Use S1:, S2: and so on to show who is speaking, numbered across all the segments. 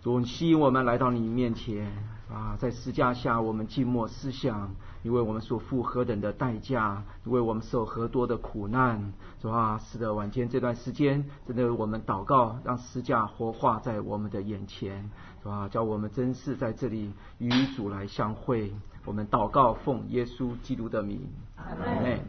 S1: 主，吸引我们来到你面前在十架下我们静默思想，因为我们所付何等的代价，因为我们受何多的苦难。主是的，晚间这段时间真的我们祷告，让十架活化在我们的眼前，叫我们真是在这里与主来相会。我们祷告奉耶稣基督的名，阿们。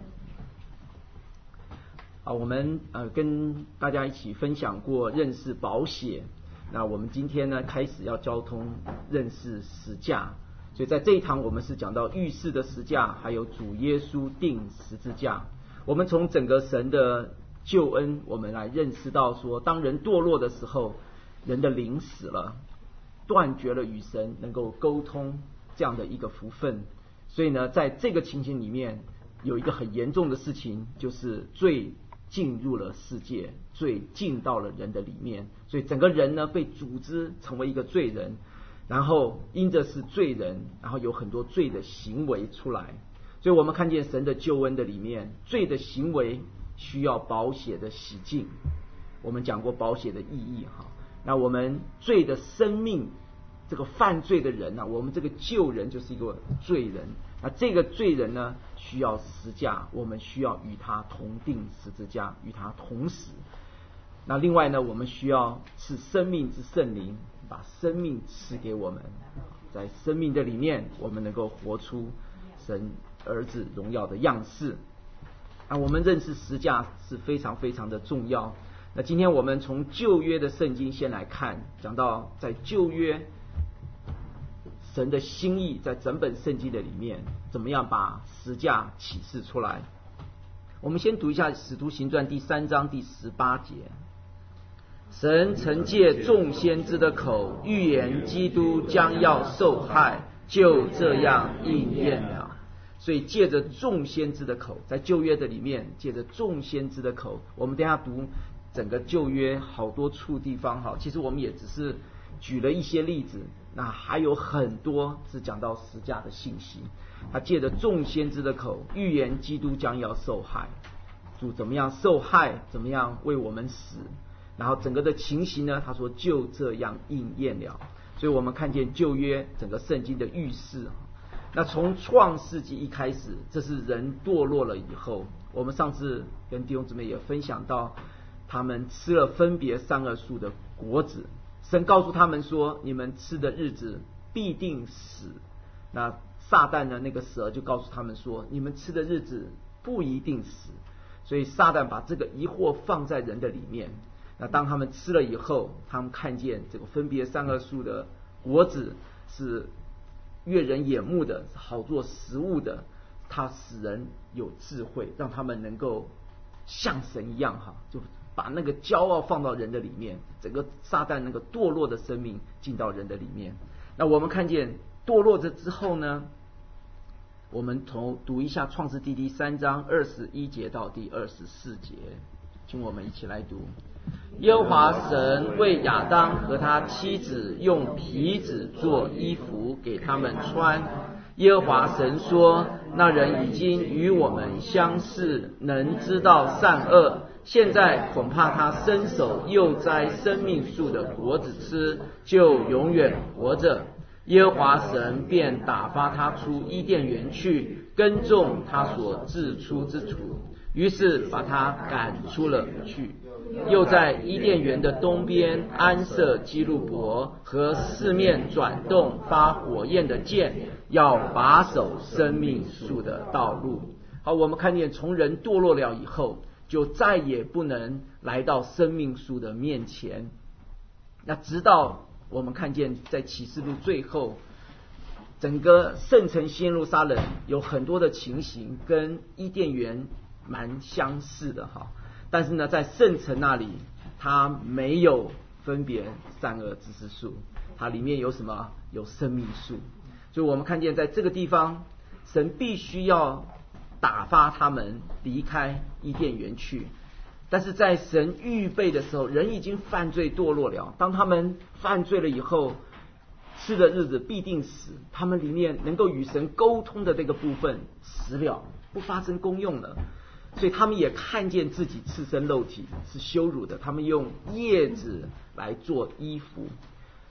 S1: 我们跟大家一起分享过认识宝血，那我们今天呢开始要交通认识十架，所以在这一堂我们是讲到预示的十架，还有主耶稣钉十字架。我们从整个神的救恩，我们来认识到说，当人堕落的时候，人的灵死了，断绝了与神能够沟通这样的一个福分。所以呢，在这个情形里面，有一个很严重的事情，就是罪进入了世界，罪进到了人的里面，所以整个人呢被组织成为一个罪人，然后因着是罪人，然后有很多罪的行为出来。所以我们看见神的救恩的里面，罪的行为需要宝血的洗净。我们讲过宝血的意义那我们罪的生命，这个犯罪的人我们这个救人就是一个罪人，那这个罪人呢需要十架，我们需要与他同定十字架，与他同死。那另外呢，我们需要是生命之圣灵，把生命赐给我们，在生命的里面，我们能够活出神儿子荣耀的样式。我们认识十架是非常非常的重要。那今天我们从旧约的圣经先来看，讲到在旧约神的心意，在整本圣经的里面怎么样把十架启示出来。我们先读一下使徒行传第3章第18节，神曾借众先知的口预言基督将要受害，就这样应验了。所以借着众先知的口，在旧约的里面借着众先知的口，我们等一下读整个旧约好多处地方其实我们也只是举了一些例子，那还有很多是讲到十架的信息。他借着众先知的口预言基督将要受害，主怎么样受害，怎么样为我们死，然后整个的情形呢，他说就这样应验了。所以我们看见旧约整个圣经的预示。那从创世纪一开始，这是人堕落了以后，我们上次跟弟兄姊妹也分享到，他们吃了分别善恶树的果子，神告诉他们说，你们吃的日子必定死。那撒旦呢，那个蛇就告诉他们说，你们吃的日子不一定死。所以撒旦把这个疑惑放在人的里面。那当他们吃了以后，他们看见这个分别善恶树的果子是悦人眼目的，是好做食物的，它使人有智慧，让他们能够像神一样就把那个骄傲放到人的里面，整个撒旦那个堕落的生命进到人的里面。那我们看见堕落着之后呢，我们读一下创世记第3章21节到第24节，请我们一起来读。耶和华神为亚当和他妻子用皮子做衣服给他们穿。耶和华神说，那人已经与我们相似，能知道善恶，现在恐怕他伸手又摘生命树的果子吃，就永远活着。耶和华神便打发他出伊甸园去，耕种他所自出之土，于是把他赶出了去。又在伊甸园的东边安设基路伯和四面转动发火焰的剑，要把守生命树的道路。好，我们看见从人堕落了以后，就再也不能来到生命树的面前。那直到我们看见在启示录最后，整个圣城新耶路撒冷有很多的情形跟伊甸园蛮相似的但是呢，在圣城那里，它没有分别善恶知识树，它里面有什么？有生命树。所以我们看见在这个地方，神必须要打发他们离开伊甸园去。但是在神预备的时候，人已经犯罪堕落了。当他们犯罪了以后，吃的日子必定死。他们里面能够与神沟通的这个部分死了，不发生功用了。所以他们也看见自己赤身露体是羞辱的，他们用叶子来做衣服。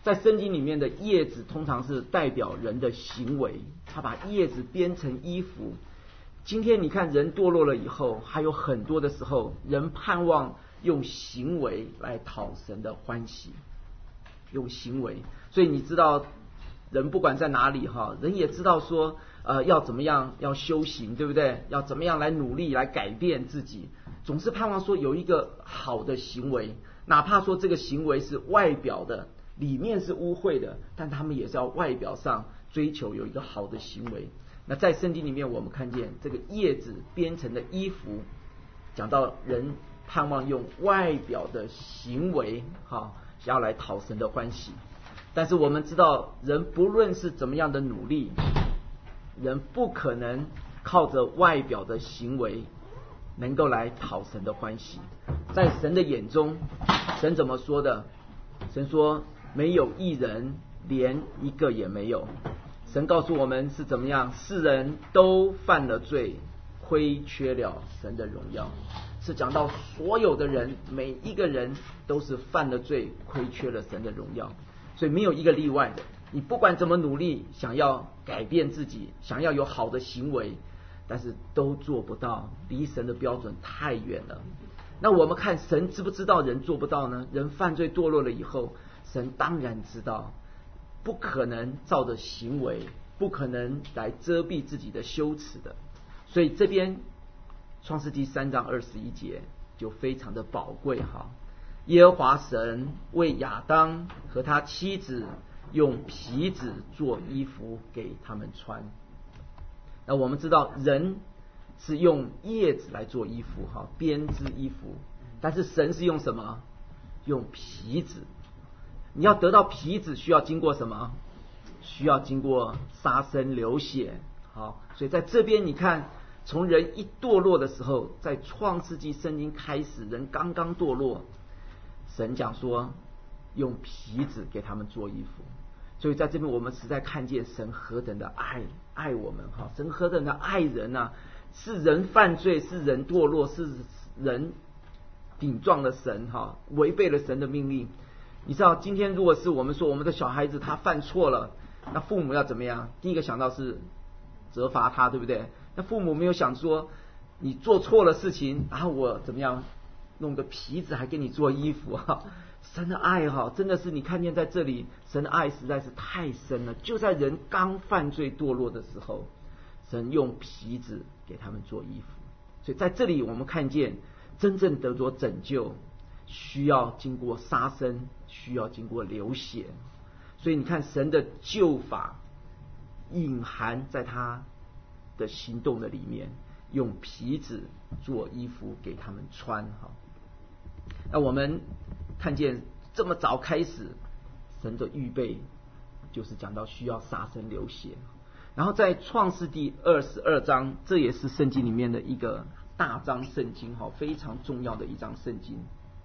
S1: 在圣经里面的叶子通常是代表人的行为，他把叶子编成衣服。今天你看人堕落了以后，还有很多的时候，人盼望用行为来讨神的欢喜，用行为。所以你知道，人不管在哪里人也知道说，要怎么样，要修行，对不对？要怎么样来努力来改变自己，总是盼望说有一个好的行为，哪怕说这个行为是外表的，里面是污秽的，但他们也是要外表上追求有一个好的行为。那在圣经里面，我们看见这个叶子编成的衣服，讲到人盼望用外表的行为要来讨神的欢喜。但是我们知道，人不论是怎么样的努力，人不可能靠着外表的行为能够来讨神的欢喜。在神的眼中，神怎么说的？神说没有义人，连一个也没有。神告诉我们是怎么样，世人都犯了罪，亏缺了神的荣耀。是讲到所有的人，每一个人都是犯了罪，亏缺了神的荣耀，所以没有一个例外的。你不管怎么努力，想要改变自己，想要有好的行为，但是都做不到，离神的标准太远了。那我们看神知不知道人做不到呢？人犯罪堕落了以后，神当然知道，不可能照着行为，不可能来遮蔽自己的羞耻的。所以这边创世纪3章21节就非常的宝贵耶和华神为亚当和他妻子用皮子做衣服给他们穿。那我们知道人是用叶子来做衣服编织衣服，但是神是用什么？用皮子。你要得到皮子需要经过什么？需要经过杀生流血。所以在这边你看，从人一堕落的时候，在创世纪圣经开始，人刚刚堕落，神讲说用皮子给他们做衣服。所以在这边我们实在看见神何等的爱我们神何等的爱人啊！是人犯罪，是人堕落，是人顶撞了神违背了神的命令。你知道今天如果是我们说我们的小孩子他犯错了，那父母要怎么样？第一个想到是责罚他，对不对？那父母没有想说你做错了事情，然后我怎么样弄个皮子还给你做衣服神的爱真的是你看见在这里，神的爱实在是太深了。就在人刚犯罪堕落的时候，神用皮子给他们做衣服。所以在这里我们看见真正得着拯救需要经过杀生，需要经过流血。所以你看神的救法隐含在他的行动的里面，用皮子做衣服给他们穿那我们看见这么早开始，神的预备就是讲到需要杀生流血。然后在创世第22章，这也是圣经里面的一个大章圣经非常重要的一章圣经。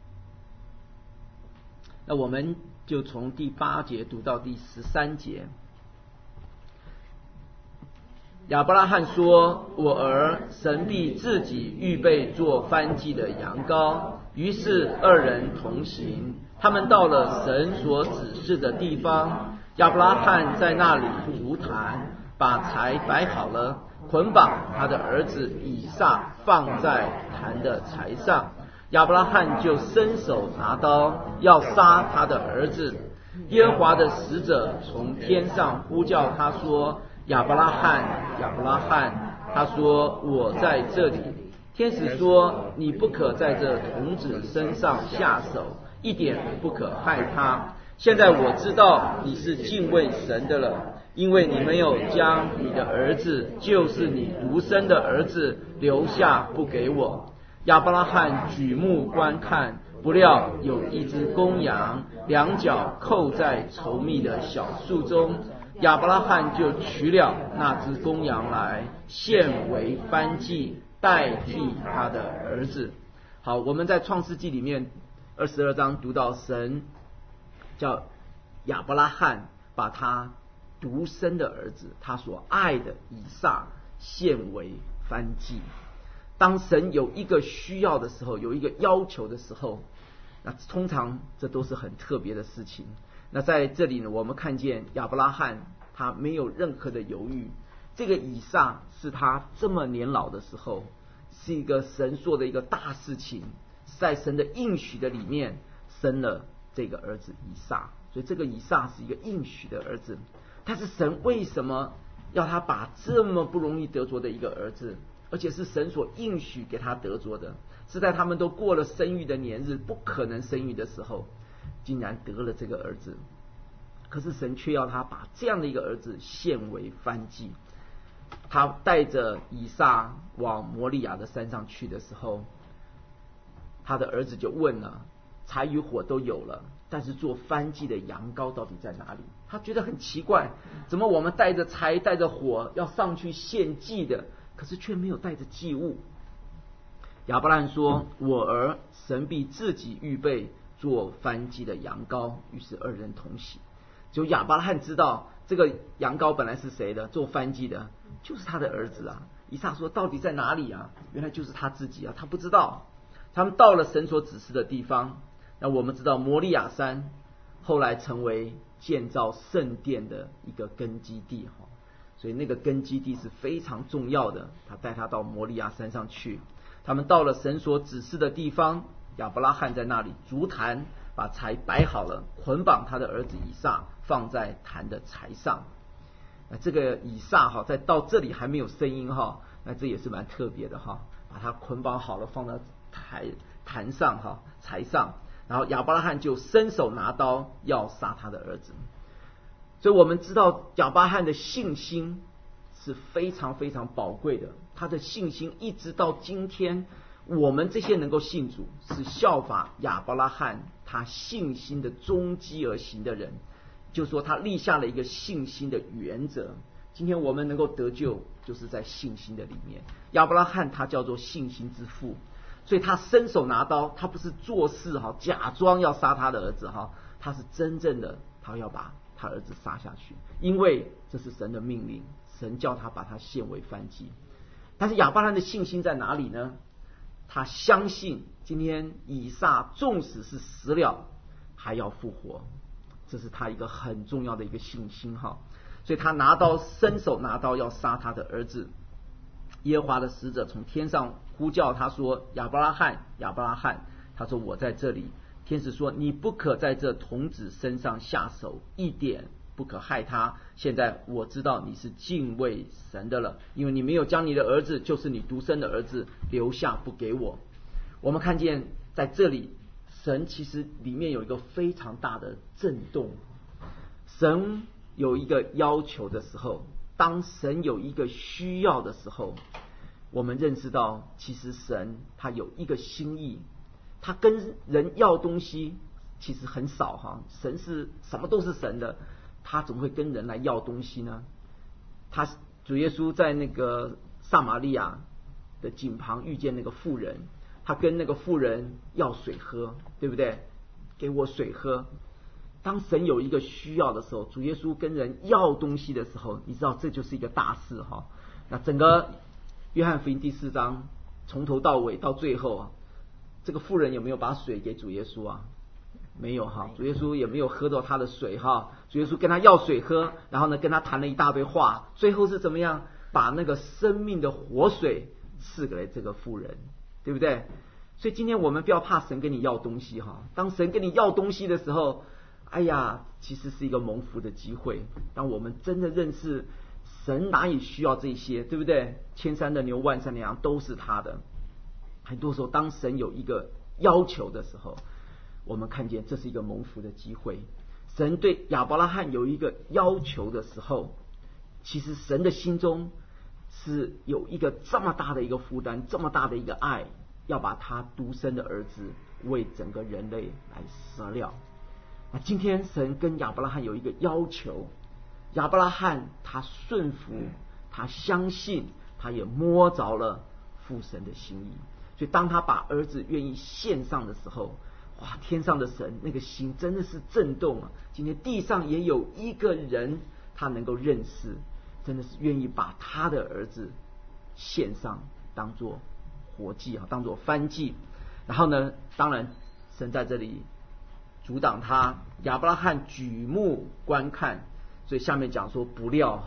S1: 那我们就从第8节读到第13节。亚伯拉罕说：我儿，神必自己预备做燔祭的羊羔。于是二人同行，他们到了神所指示的地方。亚伯拉罕在那里筑坛，把柴摆好了，捆绑他的儿子以撒放在坛的柴上。亚伯拉罕就伸手拿刀要杀他的儿子。耶和华的使者从天上呼叫他说：亚伯拉罕，亚伯拉罕。他说：我在这里。天使说：你不可在这童子身上下手，一点不可害他。现在我知道你是敬畏神的了，因为你没有将你的儿子，就是你独生的儿子留下不给我。亚伯拉罕举目观看，不料有一只公羊，两脚扣在稠密的小树中。亚伯拉罕就取了那只公羊来，献为燔祭，代替他的儿子。好，我们在创世纪里面22章读到神叫亚伯拉罕把他独生的儿子，他所爱的以撒献为燔祭。当神有一个需要的时候，有一个要求的时候，那通常这都是很特别的事情。 那在这里呢，我们看见亚伯拉罕他没有任何的犹豫，这个以撒是他这么年老的时候，是一个神做的一个大事情，在神的应许的里面生了这个儿子以撒，所以这个以撒是一个应许的儿子。但是神为什么要他把这么不容易得着的一个儿子，而且是神所应许给他得着的，是在他们都过了生育的年日，不可能生育的时候，竟然得了这个儿子？可是神却要他把这样的一个儿子献为燔祭。他带着以撒往摩利亚的山上去的时候，他的儿子就问了，柴与火都有了，但是做燔祭的羊羔到底在哪里？他觉得很奇怪，怎么我们带着柴带着火要上去献祭的，可是却没有带着祭物？亚伯拉罕说，我儿，神必自己预备做燔祭的羊羔。于是二人同喜。就亚伯拉罕知道这个羊羔本来是谁的，做燔祭的就是他的儿子啊。以撒说，到底在哪里啊？原来就是他自己啊，他不知道。他们到了神所指示的地方，那我们知道摩利亚山后来成为建造圣殿的一个根基地，所以那个根基地是非常重要的。他带他到摩利亚山上去，他们到了神所指示的地方，亚伯拉罕在那里筑坛，把柴摆好了，捆绑他的儿子以撒放在坛的柴上。这个以撒在到这里还没有声音，那这也是蛮特别的，把他捆绑好了放到坛上，柴上，然后亚伯拉罕就伸手拿刀要杀他的儿子。所以我们知道亚伯拉罕的信心是非常非常宝贵的，他的信心一直到今天，我们这些能够信主，是效法亚伯拉罕他信心的踪迹而行的人，就是说他立下了一个信心的原则。今天我们能够得救，就是在信心的里面。亚伯拉罕他叫做信心之父，所以他伸手拿刀，他不是做事假装要杀他的儿子，他是真正的他要把他儿子杀下去，因为这是神的命令，神叫他把他献为燔祭。但是亚伯拉罕的信心在哪里呢？他相信今天以撒纵使是死了还要复活，这是他一个很重要的一个信心。所以他伸手拿刀要杀他的儿子。耶和华的使者从天上呼叫他说，亚伯拉罕，亚伯拉罕。他说，我在这里。天使说，你不可在这童子身上下手，一点不可害他。现在我知道你是敬畏神的了，因为你没有将你的儿子，就是你独生的儿子留下不给我。我们看见在这里，神其实里面有一个非常大的震动。神有一个要求的时候，当神有一个需要的时候，我们认识到其实神他有一个心意，他跟人要东西其实很少，神是什么都是神的，他怎么会跟人来要东西呢？主耶稣在那个撒玛利亚的井旁遇见那个妇人，他跟那个妇人要水喝，对不对？给我水喝。当神有一个需要的时候，主耶稣跟人要东西的时候，你知道这就是一个大事。那整个约翰福音第4章从头到尾到最后，这个妇人有没有把水给主耶稣啊？没有，主耶稣也没有喝到他的水，主耶稣跟他要水喝，然后呢跟他谈了一大堆话，最后是怎么样？把那个生命的活水赐给了这个妇人，对不对？所以今天我们不要怕神跟你要东西，当神跟你要东西的时候，哎呀，其实是一个蒙福的机会。当我们真的认识神，哪里需要这些，对不对？千山的牛，万山的羊都是他的。很多时候当神有一个要求的时候，我们看见这是一个蒙福的机会。神对亚伯拉罕有一个要求的时候，其实神的心中是有一个这么大的一个负担，这么大的一个爱，要把他独生的儿子为整个人类来舍了。那今天神跟亚伯拉罕有一个要求，亚伯拉罕他顺服，他相信，他也摸着了父神的心意。所以当他把儿子愿意献上的时候，哇，天上的神那个心真的是震动啊！今天地上也有一个人他能够认识，真的是愿意把他的儿子献上，当作活祭，当作燔祭。然后呢，当然神在这里阻挡他。亚伯拉罕举目观看，所以下面讲说不料，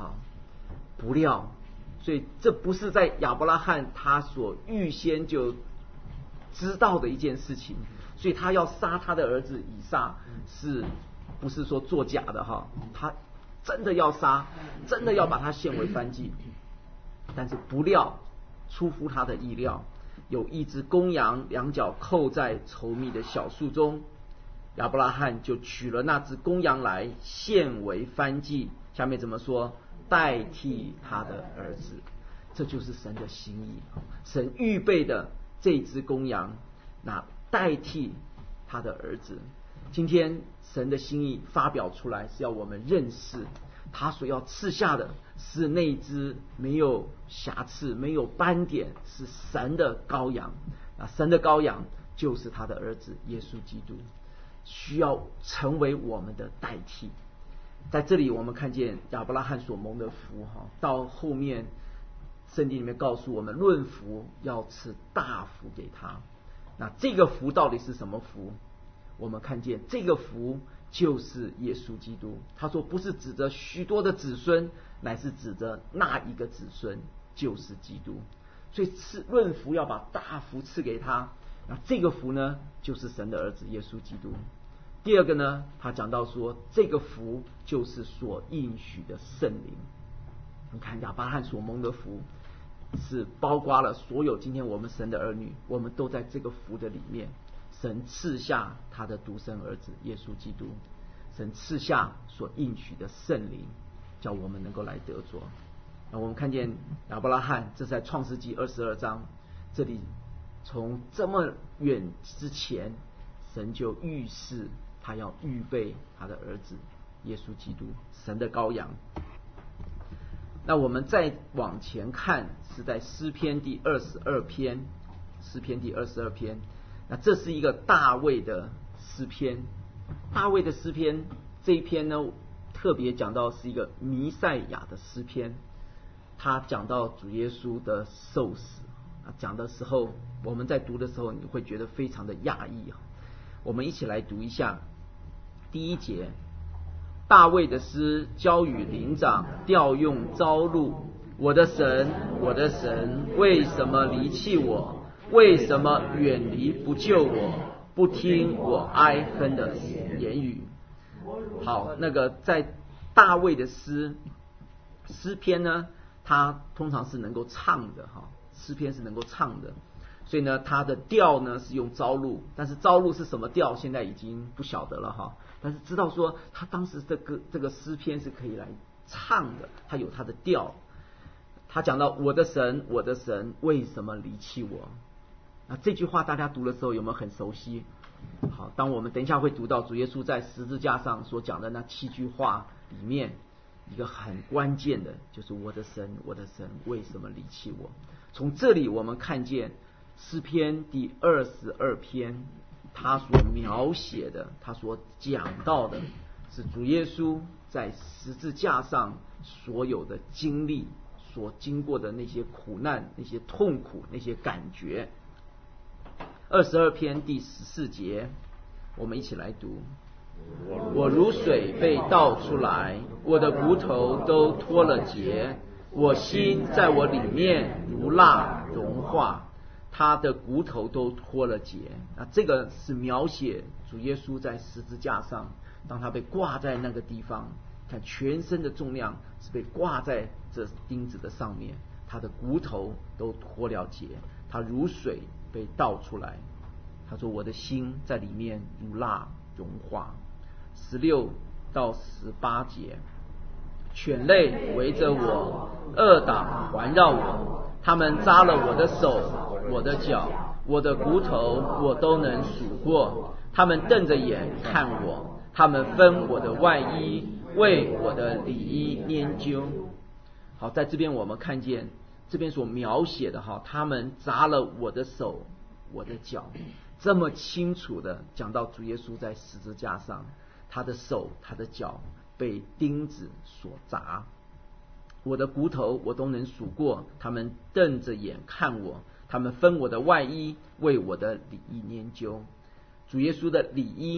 S1: 所以这不是在亚伯拉罕他所预先就知道的一件事情，所以他要杀他的儿子以撒，是不是说作假的哈？他真的要杀，真的要把他献为燔祭。但是不料出乎他的意料，有一只公羊两脚扣在稠密的小树中，亚伯拉罕就取了那只公羊来献为燔祭。下面怎么说？代替他的儿子。这就是神的心意，神预备的这只公羊，那代替他的儿子。今天神的心意发表出来，是要我们认识他所要赐下的是那只没有瑕疵、没有斑点，是神的羔羊。那神的羔羊就是他的儿子耶稣基督，需要成为我们的代替。在这里我们看见亚伯拉罕所蒙的福，到后面圣经里面告诉我们，论福要赐大福给他。那这个福到底是什么福？我们看见这个福就是耶稣基督。他说不是指着许多的子孙，乃是指着那一个子孙，就是基督。所以论福要把大福赐给他。那这个福呢，就是神的儿子耶稣基督。第二个呢，他讲到说这个福就是所应许的圣灵。你看亚伯拉罕所蒙的福是包括了所有今天我们神的儿女，我们都在这个福的里面。神赐下他的独生儿子耶稣基督，神赐下所应许的圣灵，叫我们能够来得着。那我们看见亚伯拉罕，这是在创世纪22章，这里从这么远之前，神就预示他要预备他的儿子耶稣基督，神的羔羊。那我们再往前看，是在诗篇第22篇，诗篇第22篇。那这是一个大卫的诗篇，大卫的诗篇这一篇呢，特别讲到是一个弥赛亚的诗篇。他讲到主耶稣的受死，讲的时候，我们在读的时候，你会觉得非常的讶异。我们一起来读一下第一节。大卫的诗交与灵长，调用朝露。我的神，我的神，为什么离弃我？为什么远离不救我？不听我哀恨的言语。好，那个在大卫的诗篇呢，它通常是能够唱的哈，诗篇是能够唱的，所以呢，它的调呢是用朝露，但是朝露是什么调，现在已经不晓得了哈。但是知道说，他当时这个诗篇是可以来唱的，它有它的调。他讲到我的神，我的神，为什么离弃我？那这句话大家读的时候有没有很熟悉？好，当我们等一下会读到主耶稣在十字架上所讲的那7句话里面，一个很关键的就是我的神，我的神，为什么离弃我？从这里我们看见诗篇第22篇，他所描写的，他所讲到的是主耶稣在十字架上所有的经历，所经过的那些苦难，那些痛苦，那些感觉。22篇第14节，我们一起来读。我如水被倒出来，我的骨头都脱了节，我心在我里面如蜡融化，他的骨头都脱了节。那这个是描写主耶稣在十字架上，当他被挂在那个地方，看全身的重量是被挂在这钉子的上面，他的骨头都脱了节，他如水被倒出来。他说我的心在里面如蜡融化。16到18节，犬类围着我，恶党环绕我，他们扎了我的手，我的脚，我的骨头我都能数过，他们瞪着眼看我，他们分我的外衣，为我的里衣拈阄。好，在这边我们看见这边所描写的他们扎了我的手，我的脚，这么清楚的讲到主耶稣在十字架上，他的手他的脚被钉子所扎，我的骨头我都能数过，他们瞪着眼看我，他们分我的外衣，为我的里衣拈阄。主耶稣的里衣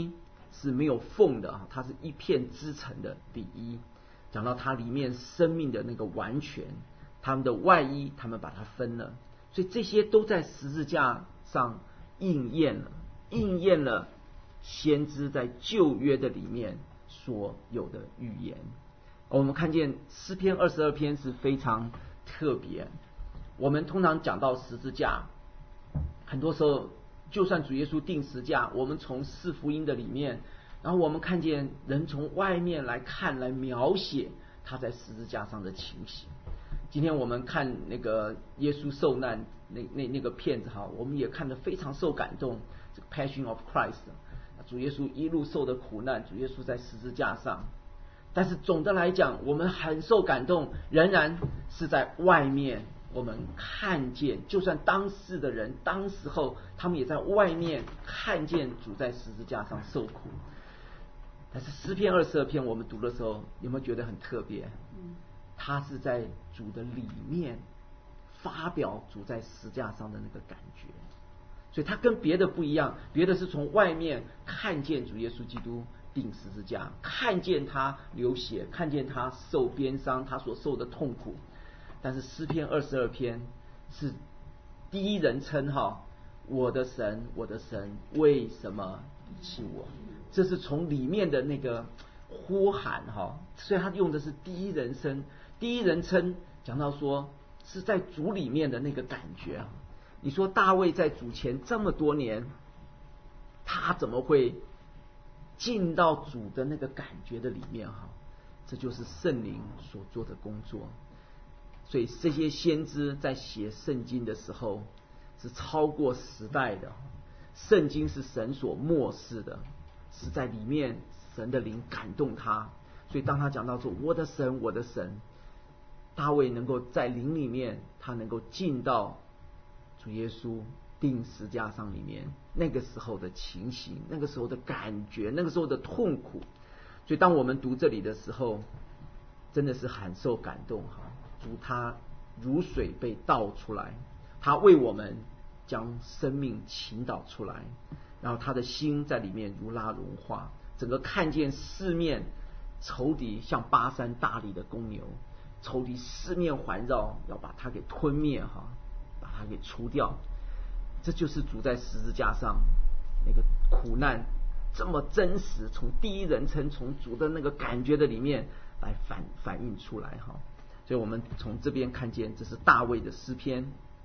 S1: 是没有缝的，它是一片织成的里衣。讲到它里面生命的那个完全，他们的外衣他们把它分了，所以这些都在十字架上应验了先知在旧约的里面所有的预言。我们看见诗篇22篇是非常特别。我们通常讲到十字架，很多时候就算主耶稣钉十字架，我们从四福音的里面，然后我们看见人从外面来看，来描写他在十字架上的情形。今天我们看那个耶稣受难那个片子哈，我们也看得非常受感动。这个 Passion of Christ， 主耶稣一路受的苦难，主耶稣在十字架上。但是总的来讲，我们很受感动，仍然是在外面我们看见，就算当世的人当时候他们也在外面看见主在十字架上受苦。但是诗篇22篇我们读的时候，有没有觉得很特别？他是在主的里面发表主在十字架上的那个感觉，所以他跟别的不一样，别的是从外面看见主耶稣基督钉十字架，看见他流血，看见他受鞭伤，他所受的痛苦。但是诗篇22篇是第一人称哈，我的神，我的神，为什么遗弃我？这是从里面的那个呼喊哈，所以他用的是第一人称。第一人称讲到说是在主里面的那个感觉啊。你说大卫在主前这么多年，他怎么会进到主的那个感觉的里面哈？这就是圣灵所做的工作。所以这些先知在写圣经的时候是超过时代的，圣经是神所默示的，是在里面神的灵感动他。所以当他讲到说我的神，我的神，大卫能够在灵里面，他能够进到主耶稣钉十字架上里面那个时候的情形，那个时候的感觉，那个时候的痛苦。所以当我们读这里的时候，真的是很受感动哈。主他如水被倒出来，他为我们将生命倾倒出来，然后他的心在里面如拉融化，整个看见四面仇敌像巴山大力的公牛，仇敌四面环绕，要把他给吞灭哈，把他给除掉。这就是主在十字架上那个苦难这么真实，从第一人称，从主的那个感觉的里面来反映出来哈。所以我们从这边看见这是大卫的诗篇。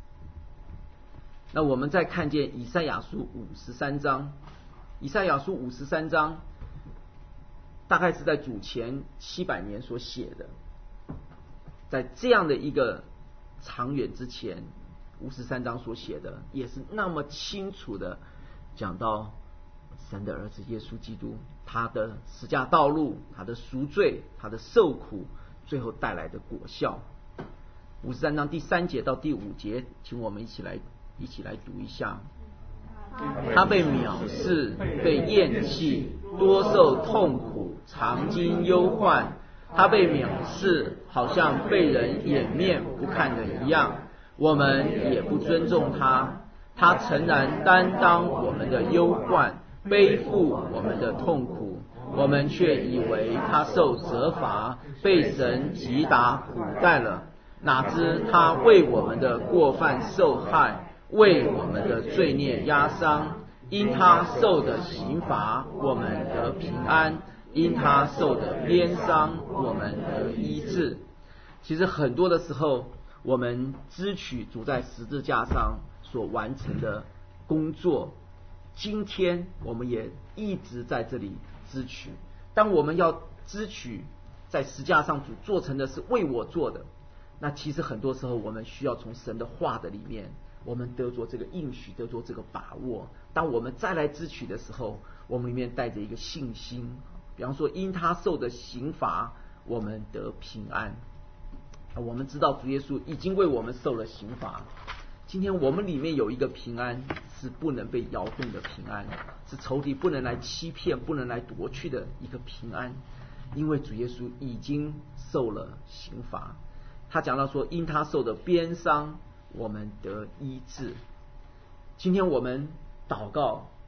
S1: 那我们再看见以赛亚书53章，以赛亚书53章大概是在主前700年所写的，在这样的一个长远之前，53章所写的也是那么清楚的讲到神的儿子耶稣基督，他的十架道路，他的赎罪，他的受苦，最后带来的果效。53章第3节到第5节，请我们一起来读一下。他被藐视，被厌弃，多受痛苦，常经忧患。他被藐视，好像被人掩面不看的一样，我们也不尊重他。他诚然担当我们的忧患，背负我们的痛苦，我们却以为他受责罚，被神击打苦待了。哪知他为我们的过犯受害，为我们的罪孽压伤。因他受的刑罚，我们得平安；因他受的鞭伤，我们得医治。其实很多的时候，我们支取主在十字架上所完成的工作，今天我们也一直在这里支取。当我们要支取在十字架上主做成的是为我做的，那其实很多时候我们需要从神的话的里面，我们得着这个应许，得着这个把握。当我们再来支取的时候，我们里面带着一个信心，比方说因他受的刑罚，我们得平安。我们知道主耶稣已经为我们受了刑罚，今天我们里面有一个平安，是不能被摇动的平安，是仇敌不能来欺骗，不能来夺去的一个平安，因为主耶稣已经受了刑罚。他讲到说因他受的鞭伤，我们得医治。今天我们祷告，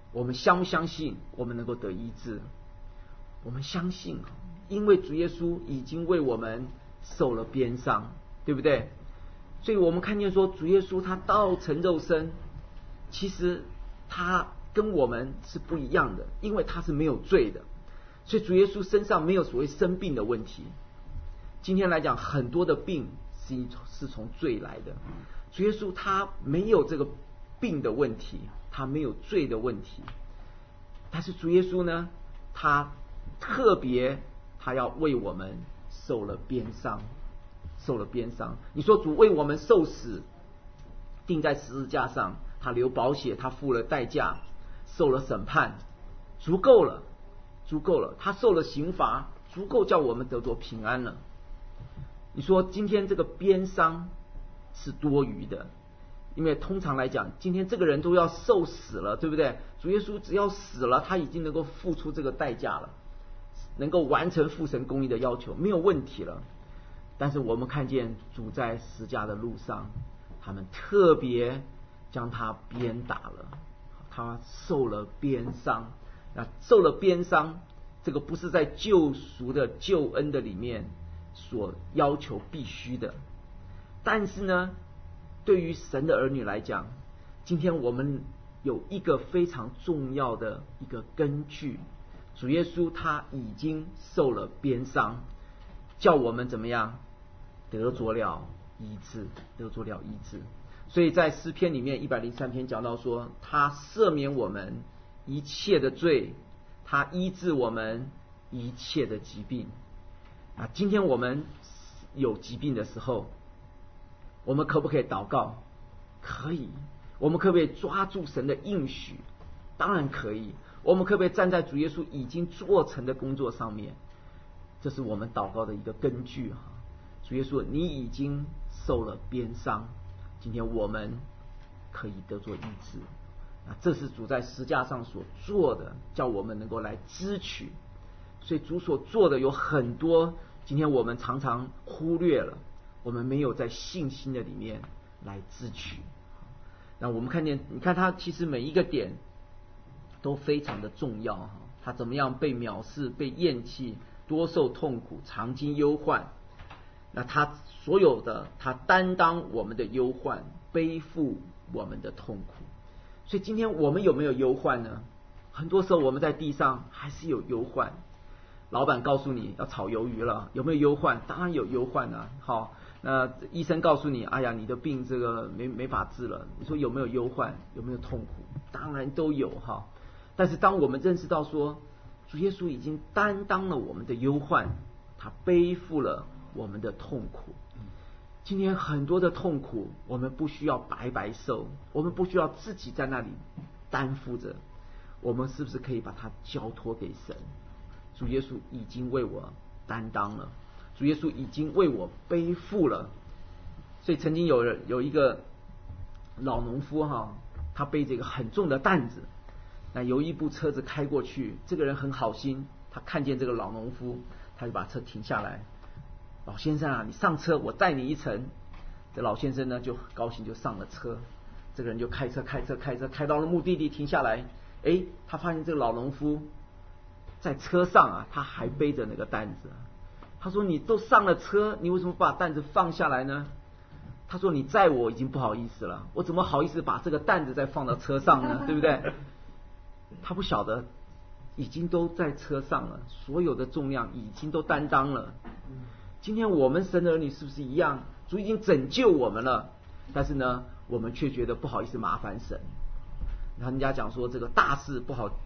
S1: 我们相不相信我们能够得医治？我们相信，因为主耶稣已经为我们受了鞭伤，对不对？所以我们看见说，主耶稣他道成肉身，其实他跟我们是不一样的，因为他是没有罪的，所以主耶稣身上没有所谓生病的问题。今天来讲，很多的病是从罪来的，主耶稣他没有这个病的问题，他没有罪的问题。但是主耶稣呢，他特别他要为我们受了鞭伤，受了鞭伤。你说主为我们受死，钉在十字架上，他流宝血，他付了代价，受了审判，足够了，足够了。他受了刑罚，足够叫我们得着平安了。你说今天这个鞭伤是多余的，因为通常来讲，今天这个人都要受死了，对不对？主耶稣只要死了，他已经能够付出这个代价了，能够完成父神公义的要求，没有问题了。但是我们看见主在十架的路上，他们特别将他鞭打了，他受了鞭伤。那受了鞭伤，这个不是在救赎的救恩的里面所要求必须的。但是呢，对于神的儿女来讲，今天我们有一个非常重要的一个根据，主耶稣他已经受了鞭伤，叫我们怎么样得着了医治，得着了医治。所以在诗篇里面103篇讲到说，他赦免我们一切的罪，他医治我们一切的疾病。今天我们有疾病的时候，我们可不可以祷告？可以。我们可不可以抓住神的应许？当然可以。我们可不可以站在主耶稣已经做成的工作上面？这是我们祷告的一个根据。主耶稣，你已经受了鞭伤，今天我们可以得着医治。这是主在十架上所做的，叫我们能够来支取。所以主所做的有很多，今天我们常常忽略了，我们没有在信心的里面来支取。那我们看见，你看他其实每一个点都非常的重要。他怎么样被藐视、被厌弃、多受痛苦、常经忧患。那他所有的，他担当我们的忧患，背负我们的痛苦。所以今天我们有没有忧患呢？很多时候我们在地上还是有忧患。老板告诉你要炒鱿鱼了，有没有忧患？当然有忧患啊。好，那医生告诉你，哎呀，你的病这个没法治了，你说有没有忧患？有没有痛苦？当然都有哈。但是当我们认识到说，主耶稣已经担当了我们的忧患，他背负了我们的痛苦。今天很多的痛苦，我们不需要白白受，我们不需要自己在那里担负着，我们是不是可以把它交托给神？主耶稣已经为我担当了，主耶稣已经为我背负了。所以曾经有一个老农夫他背着一个很重的担子，那有一部车子开过去，这个人很好心，他看见这个老农夫，他就把车停下来，老先生啊，你上车，我载你一程。这老先生呢就很高兴，就上了车。这个人就开车开到了目的地，停下来，他发现这个老农夫在车上他还背着那个担子。他说，你都上了车，你为什么不把担子放下来呢？他说，你载我已经不好意思了，我怎么好意思把这个担子再放到车上呢？对不对？他不晓得已经都在车上了，所有的重量已经都担当了。今天我们神的儿女是不是一样？主已经拯救我们了，但是呢，我们却觉得不好意思麻烦神。人家讲说，这个大事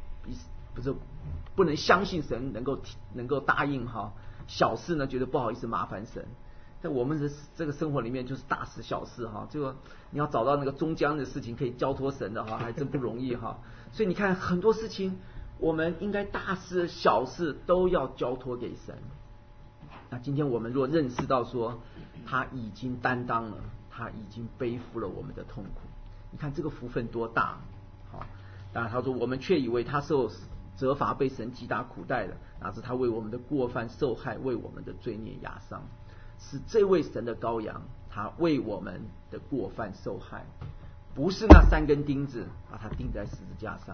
S1: 不能相信神能够答应小事呢觉得不好意思麻烦神。在我们的这个生活里面，就是大事小事这个你要找到那个中间的事情可以交托神的还真不容易所以你看很多事情，我们应该大事小事都要交托给神。那今天我们若认识到说，他已经担当了，他已经背负了我们的痛苦，你看这个福分多大。当然他说，我们却以为他受责罚，被神击打苦待了，哪知他为我们的过犯受害，为我们的罪孽压伤。是这位神的羔羊，他为我们的过犯受害，不是那3根钉子把他钉在十字架上，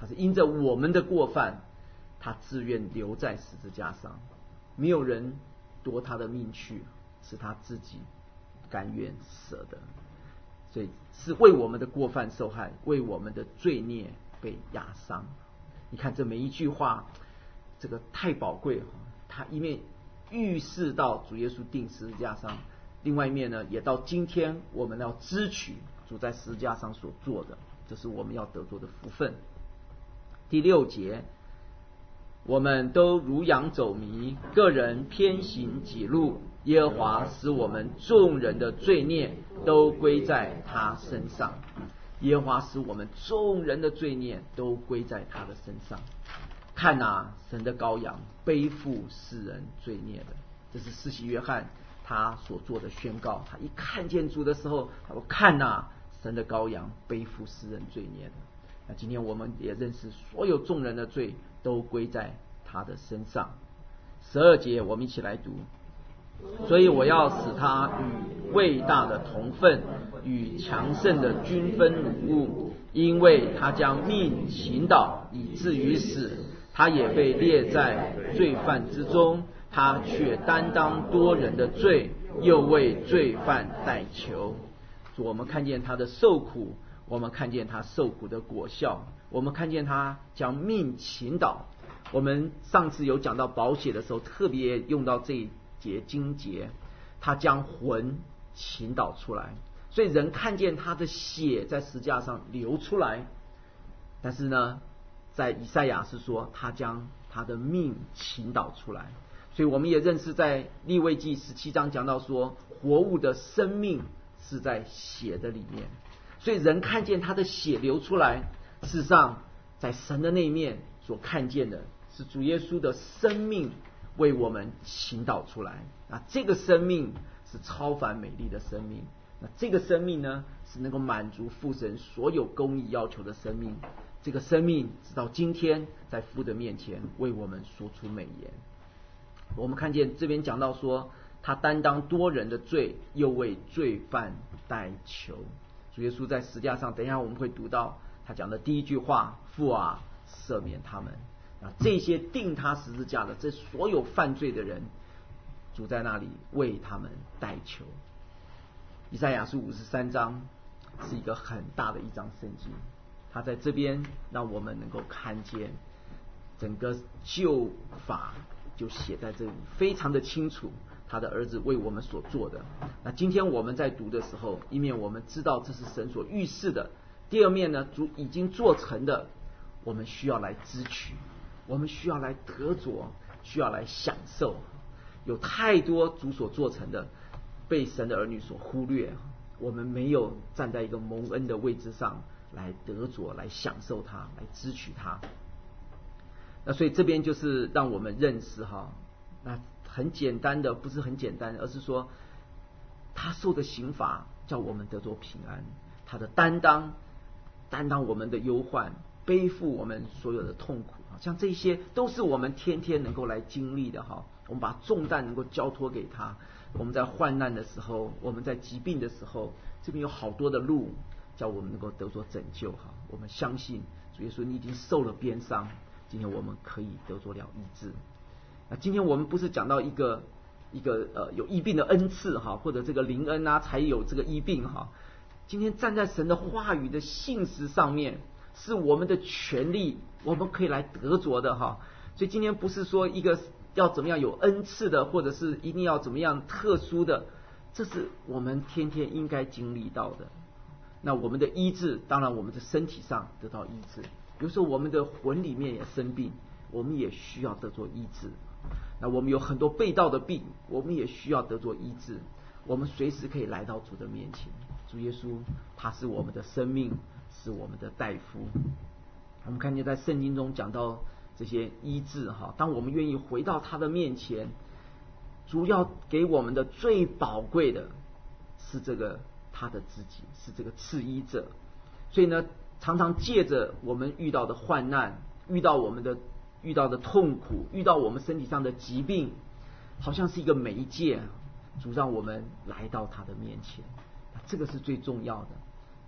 S1: 他是因着我们的过犯，他自愿留在十字架上，没有人夺他的命去，是他自己甘愿舍的。所以是为我们的过犯受害，为我们的罪孽被压伤。你看这每一句话，这个太宝贵了。他一面预示到主耶稣钉十字架上，另外一面呢，也到今天我们要支取主在十字架上所做的，这是我们要得着的福分。第6节，我们都如羊走迷，个人偏行己路，耶和华使我们众人的罪孽都归在他身上。耶和华使我们众人的罪孽都归在他的身上。看啊，神的羔羊背负世人罪孽的。这是施洗约翰他所做的宣告。他一看见主的时候，他说：看啊，神的羔羊背负世人罪孽的。那今天我们也认识，所有众人的罪都归在他的身上。12节我们一起来读。所以我要使他与伟大的同分，与强盛的均分辱物，因为他将命倾倒，以至于死。他也被列在罪犯之中，他却担当多人的罪，又为罪犯代求。我们看见他的受苦，我们看见他受苦的果效，我们看见他将命倾倒。我们上次有讲到宝血的时候，特别用到这一节经节，他将魂倾倒出来。所以人看见他的血在十字架上流出来，但是呢，在以赛亚是说他将他的命倾倒出来。所以我们也认识在利未记17章讲到说，活物的生命是在血的里面。所以人看见他的血流出来，事实上在神的那一面所看见的是主耶稣的生命为我们倾倒出来。这个生命是超凡美丽的生命。那这个生命呢，是能够满足父神所有公义要求的生命。这个生命直到今天在父的面前为我们说出美言。我们看见这边讲到说，他担当多人的罪，又为罪犯代求。主耶稣在十字架上，等一下我们会读到他讲的第一句话：父啊，赦免他们。这些钉他十字架的这所有犯罪的人，主在那里为他们代求。以赛亚书53章是一个很大的一章圣经，他在这边让我们能够看见整个救法就写在这里，非常的清楚，他的儿子为我们所做的。那今天我们在读的时候，一面我们知道这是神所预示的，第二面呢，主已经做成的，我们需要来支取，我们需要来得着，需要来享受。有太多主所做成的被神的儿女所忽略，我们没有站在一个蒙恩的位置上来得着，来享受它，来支取它。那所以这边就是让我们认识那很简单的，不是很简单，而是说他受的刑罚叫我们得着平安，他的担当我们的忧患，背负我们所有的痛苦，像这些都是我们天天能够来经历的。我们把重担能够交托给他，我们在患难的时候，我们在疾病的时候，这边有好多的路叫我们能够得着拯救。我们相信主耶稣你已经受了鞭伤，今天我们可以得着了医治。那今天我们不是讲到一个有医病的恩赐或者这个灵恩才有这个医病。今天站在神的话语的信实上面，是我们的权利，我们可以来得着的。所以今天不是说一个要怎么样有恩赐的，或者是一定要怎么样特殊的，这是我们天天应该经历到的。那我们的医治，当然我们的身体上得到医治，比如说我们的魂里面也生病，我们也需要得着医治。那我们有很多背道的病，我们也需要得着医治。我们随时可以来到主的面前，主耶稣他是我们的生命，是我们的大夫。我们看见在圣经中讲到这些医治当我们愿意回到他的面前，主要给我们的最宝贵的是这个他的自己，是这个赐医者。所以呢，常常借着我们遇到的患难，遇到的痛苦，遇到我们身体上的疾病，好像是一个媒介，主让我们来到他的面前。这个是最重要的。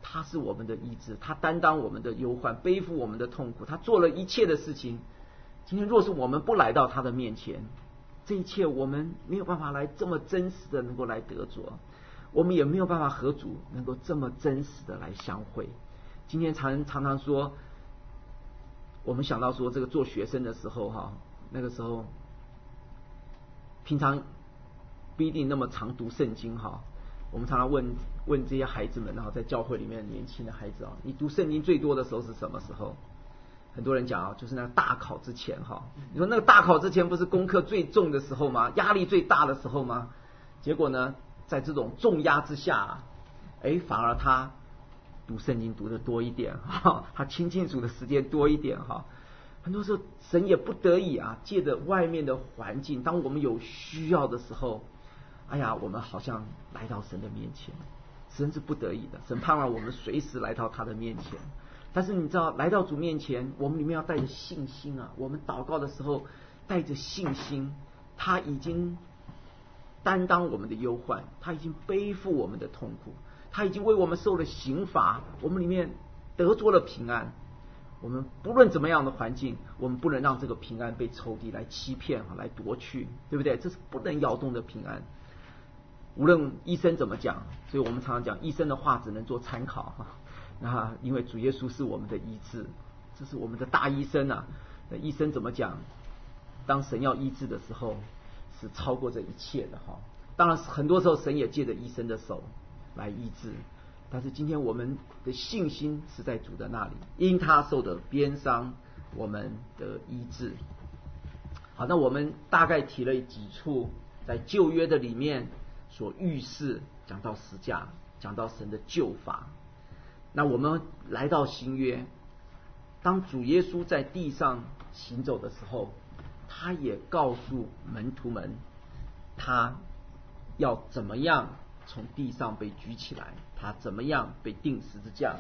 S1: 他是我们的医治，他担当我们的忧患，背负我们的痛苦，他做了一切的事情。今天若是我们不来到他的面前，这一切我们没有办法来这么真实的能够来得着，我们也没有办法和主能够这么真实的来相会。今天常常说，我们想到说这个做学生的时候那个时候平常不一定那么常读圣经我们常常问这些孩子们在教会里面年轻的孩子你读圣经最多的时候是什么时候？很多人讲就是那个大考之前你说那个大考之前不是功课最重的时候吗？压力最大的时候吗？结果呢，在这种重压之下反而他读圣经读得多一点他亲近主的时间多一点很多时候神也不得已借着外面的环境，当我们有需要的时候，我们好像来到神的面前，神是不得已的，神盼望我们随时来到他的面前。但是你知道，来到主面前，我们里面要带着信心我们祷告的时候带着信心，他已经担当我们的忧患，他已经背负我们的痛苦，他已经为我们受了刑罚，我们里面得着了平安。我们不论怎么样的环境，我们不能让这个平安被仇敌来欺骗来夺去，对不对？这是不能摇动的平安。无论医生怎么讲，所以我们常常讲医生的话只能做参考那因为主耶稣是我们的医治，这是我们的大医生那医生怎么讲？当神要医治的时候，是超过这一切的当然很多时候神也借着医生的手来医治，但是今天我们的信心是在主的那里，因他受的鞭伤，我们的医治。好，那我们大概提了几处在旧约的里面所预示，讲到十架，讲到神的救法。那我们来到新约，当主耶稣在地上行走的时候，他也告诉门徒们，他要怎么样从地上被举起来，他怎么样被钉十字架。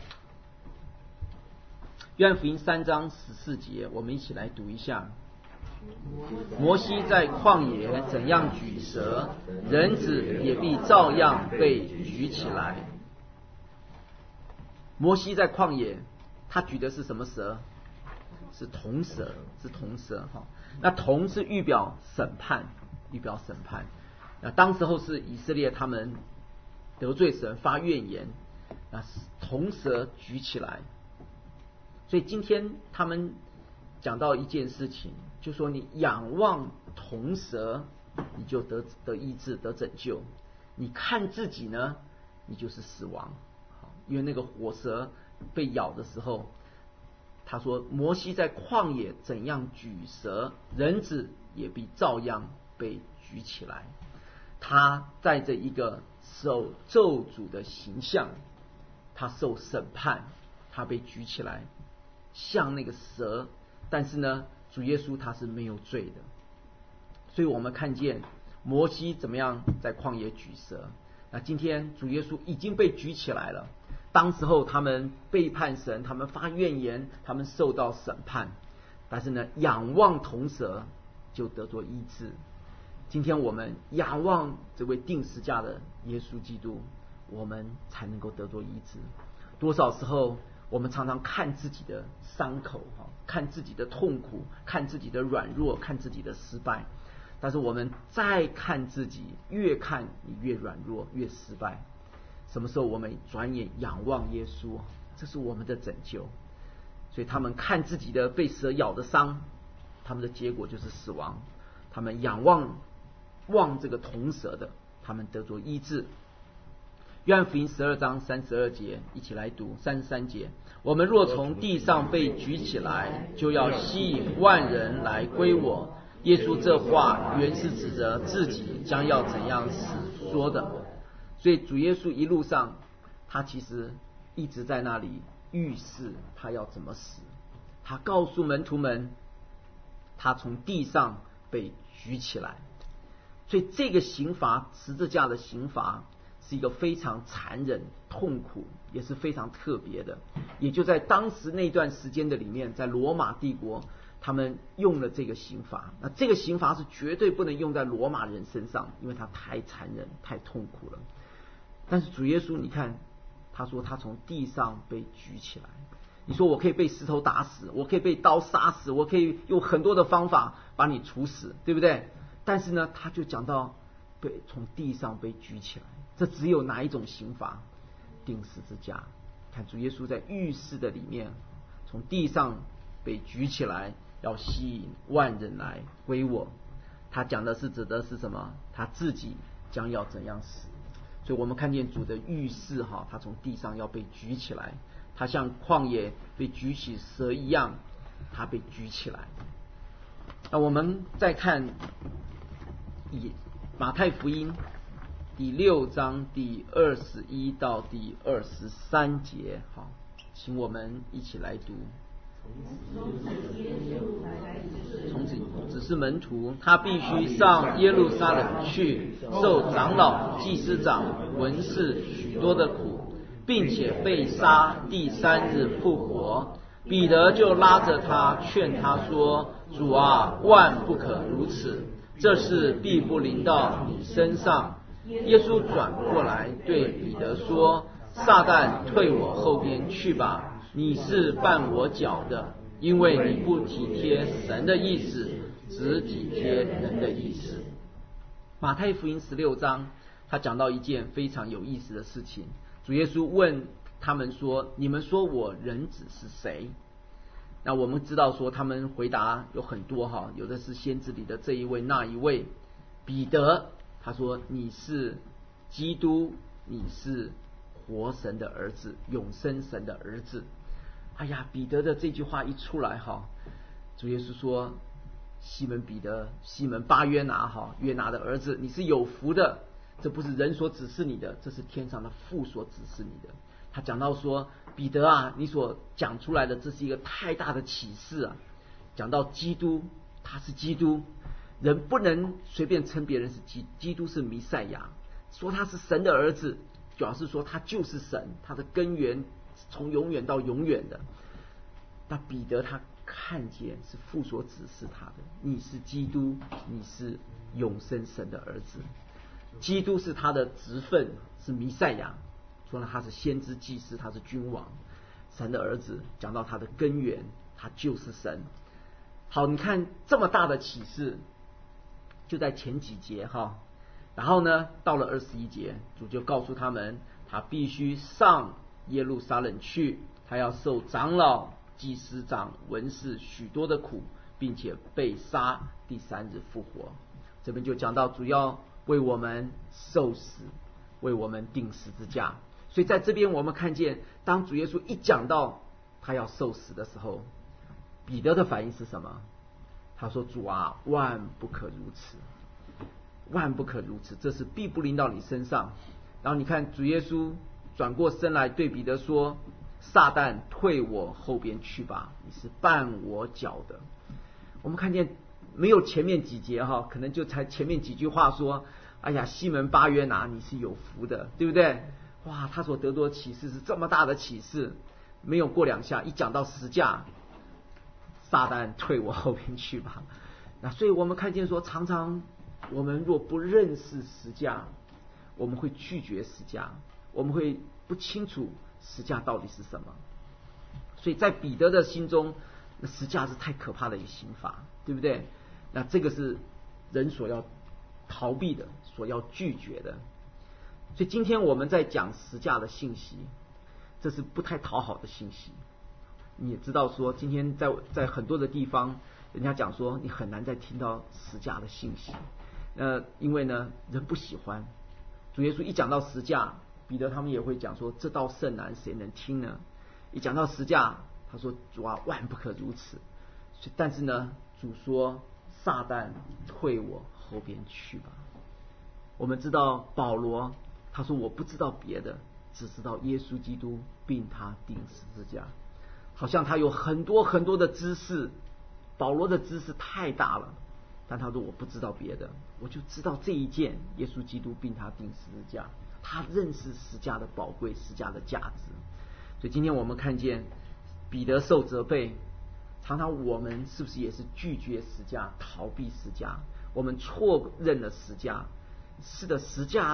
S1: 约翰福音3章14节，我们一起来读一下。摩西在旷野怎样举蛇，人子也必照样被举起来。摩西在旷野，他举的是什么蛇？是铜蛇，是铜蛇那铜是预表审判，预表审判。那当时候是以色列他们得罪神发怨言，那铜蛇举起来。所以今天他们讲到一件事情，就说你仰望铜蛇，你就得医治，得拯救；你看自己呢，你就是死亡。因为那个火蛇被咬的时候，他说摩西在旷野怎样举蛇，人子也必照样被举起来。他带着一个受咒诅的形象，他受审判，他被举起来像那个蛇，但是呢主耶稣他是没有罪的。所以我们看见摩西怎么样在旷野举蛇，那今天主耶稣已经被举起来了。当时候他们背叛神，他们发怨言，他们受到审判，但是呢仰望铜蛇就得着医治。今天我们仰望这位钉十架的耶稣基督，我们才能够得着医治。多少时候我们常常看自己的伤口，看自己的痛苦，看自己的软弱，看自己的失败，但是我们再看自己，越看你越软弱，越失败。什么时候我们转眼仰望耶稣，这是我们的拯救。所以他们看自己的被蛇咬的伤，他们的结果就是死亡。他们仰望这个铜蛇的，他们得着医治。约翰福音12章32节，一起来读33节。我们若从地上被举起来，就要吸引万人来归我。耶稣这话原是指着自己将要怎样死说的。所以主耶稣一路上，他其实一直在那里预示他要怎么死。他告诉门徒们，他从地上被举起来。所以这个刑罚，十字架的刑罚，是一个非常残忍、痛苦，也是非常特别的。也就在当时那段时间的里面，在罗马帝国，他们用了这个刑罚。那这个刑罚是绝对不能用在罗马人身上，因为它太残忍、太痛苦了。但是主耶稣，你看他说他从地上被举起来。你说我可以被石头打死，我可以被刀杀死，我可以用很多的方法把你处死，对不对？但是呢，他就讲到从地上被举起来，这只有哪一种刑罚？钉十字架。看主耶稣在浴室的里面，从地上被举起来，要吸引万人来归我。他讲的是指的是什么？他自己将要怎样死？所以我们看见主的浴室他从地上要被举起来，他像旷野被举起蛇一样，他被举起来。那我们再看马太福音第6章第21到第23节。好，请我们一起来读。从此只是门徒，他必须上耶路撒冷去，受长老、祭司长、文士许多的苦，并且被杀，第3日复活。彼得就拉着他，劝他说：主啊，万不可如此，这事必不临到你身上。耶稣转过来对彼得说：撒旦，退我后边去吧，你是绊我脚的，因为你不体贴神的意思，只体贴人的意思。马太福音16章，他讲到一件非常有意思的事情。主耶稣问他们说：你们说我人子是谁？那我们知道说他们回答有很多有的是先知里的这一位那一位。彼得他说：你是基督，你是活神的儿子，永生神的儿子。哎呀，彼得的这句话一出来主耶稣说：西门彼得，西门巴约拿约拿的儿子，你是有福的，这不是人所指示你的，这是天上的父所指示你的。他讲到说：彼得啊，你所讲出来的这是一个太大的启示啊！讲到基督，他是基督，人不能随便称别人是基督是弥赛亚，说他是神的儿子，主要是说他就是神，他的根源从永远到永远的。那彼得他看见是父所指示他的，你是基督，你是永生神的儿子。基督是他的职分，是弥赛亚，说他是先知祭司，他是君王，神的儿子。讲到他的根源，他就是神。好，你看这么大的启示就在前几节然后呢到了21节，主就告诉他们，他必须上耶路撒冷去，他要受长老、祭司长、文士许多的苦，并且被杀，第3日复活。这边就讲到主要为我们受死，为我们钉十字架。所以在这边我们看见，当主耶稣一讲到他要受死的时候，彼得的反应是什么？他说：主啊，万不可如此，万不可如此，这是必不临到你身上。然后你看主耶稣转过身来对彼得说：撒旦，退我后边去吧，你是绊我脚的。我们看见没有前面几节可能就才前面几句话说：哎呀，西门巴约拿，你是有福的，对不对？哇，他所得到的启示是这么大的启示，没有过2下，一讲到十架，撒旦，退我后边去吧。那所以我们看见说，常常我们若不认识十架，我们会拒绝十架，我们会不清楚十架到底是什么。所以在彼得的心中，那十架是太可怕的一个刑罚，对不对？那这个是人所要逃避的，所要拒绝的。所以今天我们在讲十架的信息，这是不太讨好的信息。你也知道说，今天在很多的地方，人家讲说你很难再听到十架的信息。因为呢，人不喜欢。主耶稣一讲到十架，彼得他们也会讲说，这道甚难，谁能听呢？一讲到十架，他说：主啊，万不可如此。但是呢，主说：撒旦，退我后边去吧。我们知道保罗他说：我不知道别的，只知道耶稣基督并他钉十字架。好像他有很多很多的知识，保罗的知识太大了，但他说我不知道别的，我就知道这一件，耶稣基督并他钉十字架。他认识十架的宝贵，十架的价值。所以今天我们看见彼得受责备，常常我们是不是也是拒绝十架，逃避十架？我们错认了十架。是的，十架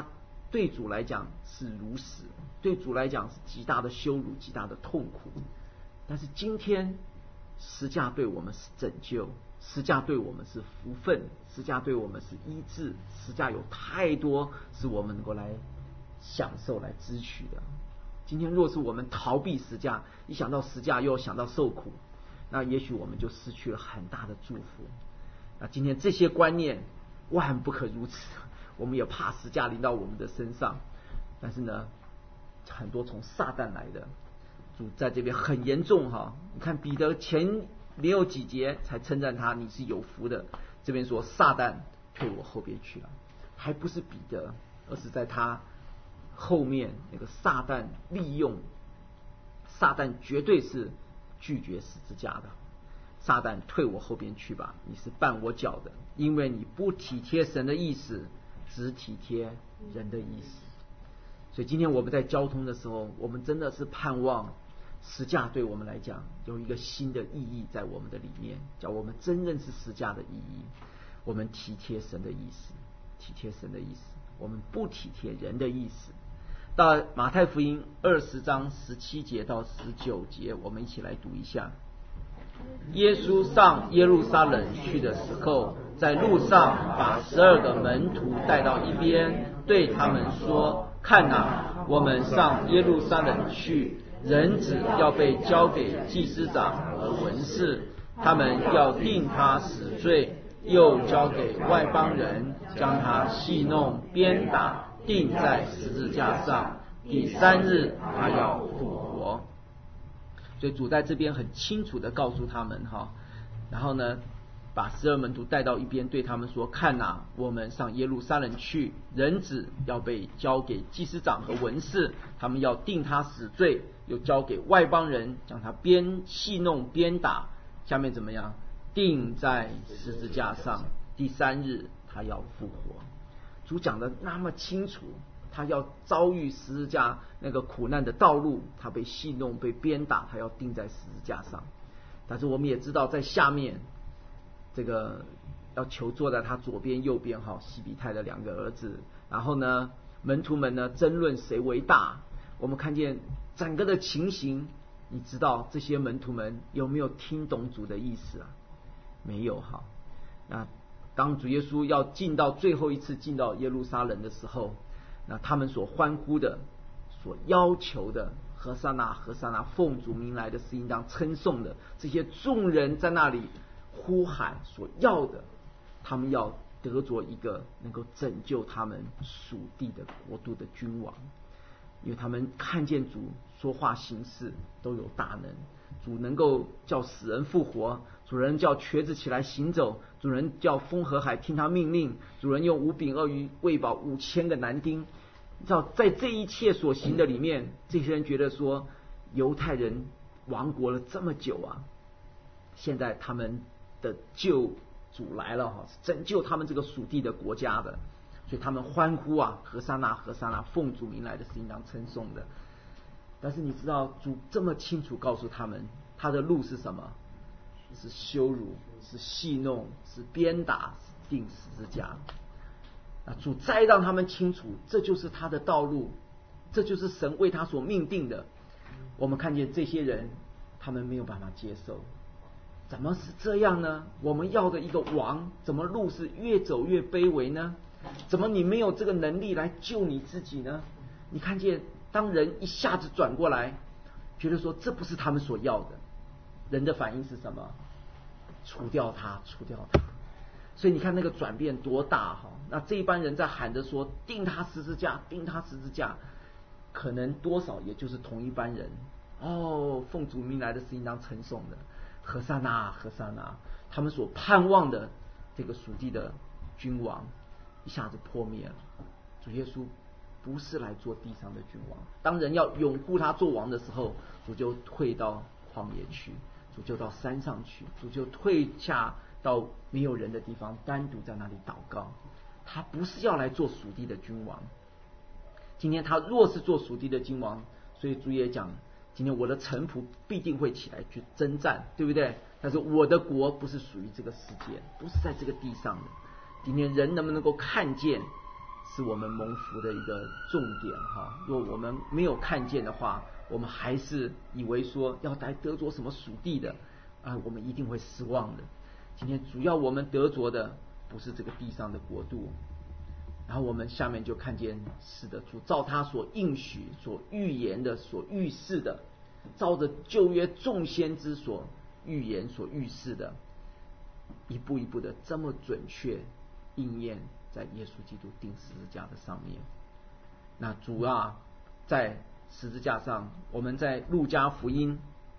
S1: 对主来讲是如死，对主来讲是极大的羞辱，极大的痛苦。但是今天十架对我们是拯救，十架对我们是福分，十架对我们是医治，十架有太多是我们能够来享受来支取的。今天若是我们逃避十架，一想到十架又想到受苦，那也许我们就失去了很大的祝福。那今天这些观念万不可如此，我们也怕十架临到我们的身上，但是呢，很多从撒旦来的，主在这边很严重哈。你看彼得前没有几节才称赞他，你是有福的，这边说撒旦退我后边去了，还不是彼得，而是在他后面那个撒旦利用，撒旦绝对是拒绝十字架的。撒旦退我后边去吧，你是绊我脚的，因为你不体贴神的意思，只体贴人的意思。所以今天我们在交通的时候，我们真的是盼望十架对我们来讲有一个新的意义在我们的里面，叫我们真认识十架的意义。我们体贴神的意思，体贴神的意思，我们不体贴人的意思。到马太福音20章17节到19节，我们一起来读一下。耶稣上耶路撒冷去的时候，在路上把12个门徒带到一边，对他们说：看哪，我们上耶路撒冷去，人子要被交给祭司长和文士，他们要定他死罪，又交给外邦人，将他戏弄鞭打，钉在十字架上，第3日他要复活。所以主在这边很清楚的告诉他们哈，然后呢，把12门徒带到一边，对他们说：看哪，我们上耶路撒冷去，人子要被交给祭司长和文士，他们要定他死罪，又交给外邦人，将他戏弄鞭打，下面怎么样？钉在十字架上，第3日他要复活。主讲的那么清楚，他要遭遇十字架那个苦难的道路，他被戏弄被鞭打，他要钉在十字架上。但是我们也知道在下面这个要求坐在他左边右边西比泰的2个儿子，然后呢门徒们呢争论谁为大。我们看见整个的情形，你知道这些门徒们有没有听懂主的意思啊？没有哈。那当主耶稣要最后一次进到耶路撒冷的时候，那他们所欢呼的，所要求的，何沙那何沙那，奉主名来的是应当称颂的，这些众人在那里呼喊所要的，他们要得着一个能够拯救他们属地的国度的君王。因为他们看见主说话行事都有大能，主能够叫死人复活，主人叫瘸子起来行走，主人叫风和海听他命令，主人用5饼2鱼喂饱5000个男丁。你知道在这一切所行的里面，这些人觉得说犹太人亡国了这么久啊，现在他们的救主来了拯救他们这个属地的国家的，所以他们欢呼啊，何沙那何沙那，奉主名来的是应当称颂的。但是你知道主这么清楚告诉他们，他的路是什么？是羞辱，是戏弄，是鞭打，是钉十字架。那主再让他们清楚，这就是他的道路，这就是神为他所命定的。我们看见这些人，他们没有办法接受。怎么是这样呢？我们要的一个王，怎么路是越走越卑微呢？怎么你没有这个能力来救你自己呢？你看见当人一下子转过来，觉得说这不是他们所要的，人的反应是什么？除掉他，除掉他。所以你看那个转变多大那这一班人在喊着说钉他十字架，钉他十字架，可能多少也就是同一班人。奉主名来的是应当称颂的，何沙那何沙那，他们所盼望的这个属地的君王一下子破灭了。主耶稣不是来做地上的君王，当人要拥护他做王的时候，主就退到旷野去，主就到山上去，主就退下到没有人的地方，单独在那里祷告。他不是要来做属地的君王。今天他若是做属地的君王，所以主也讲，今天我的臣仆必定会起来去征战，对不对？但是我的国不是属于这个世界，不是在这个地上的。今天人能不能够看见是我们蒙福的一个重点哈。如果我们没有看见的话，我们还是以为说要来得着什么属地的我们一定会失望的。今天主要我们得着的不是这个地上的国度。然后我们下面就看见，是的，主照他所应许、所预言的、所预示的，照着旧约众先知所预言、所预示的，一步一步的这么准确应验在耶稣基督钉十字架的上面。那主在十字架上，我们在路加福音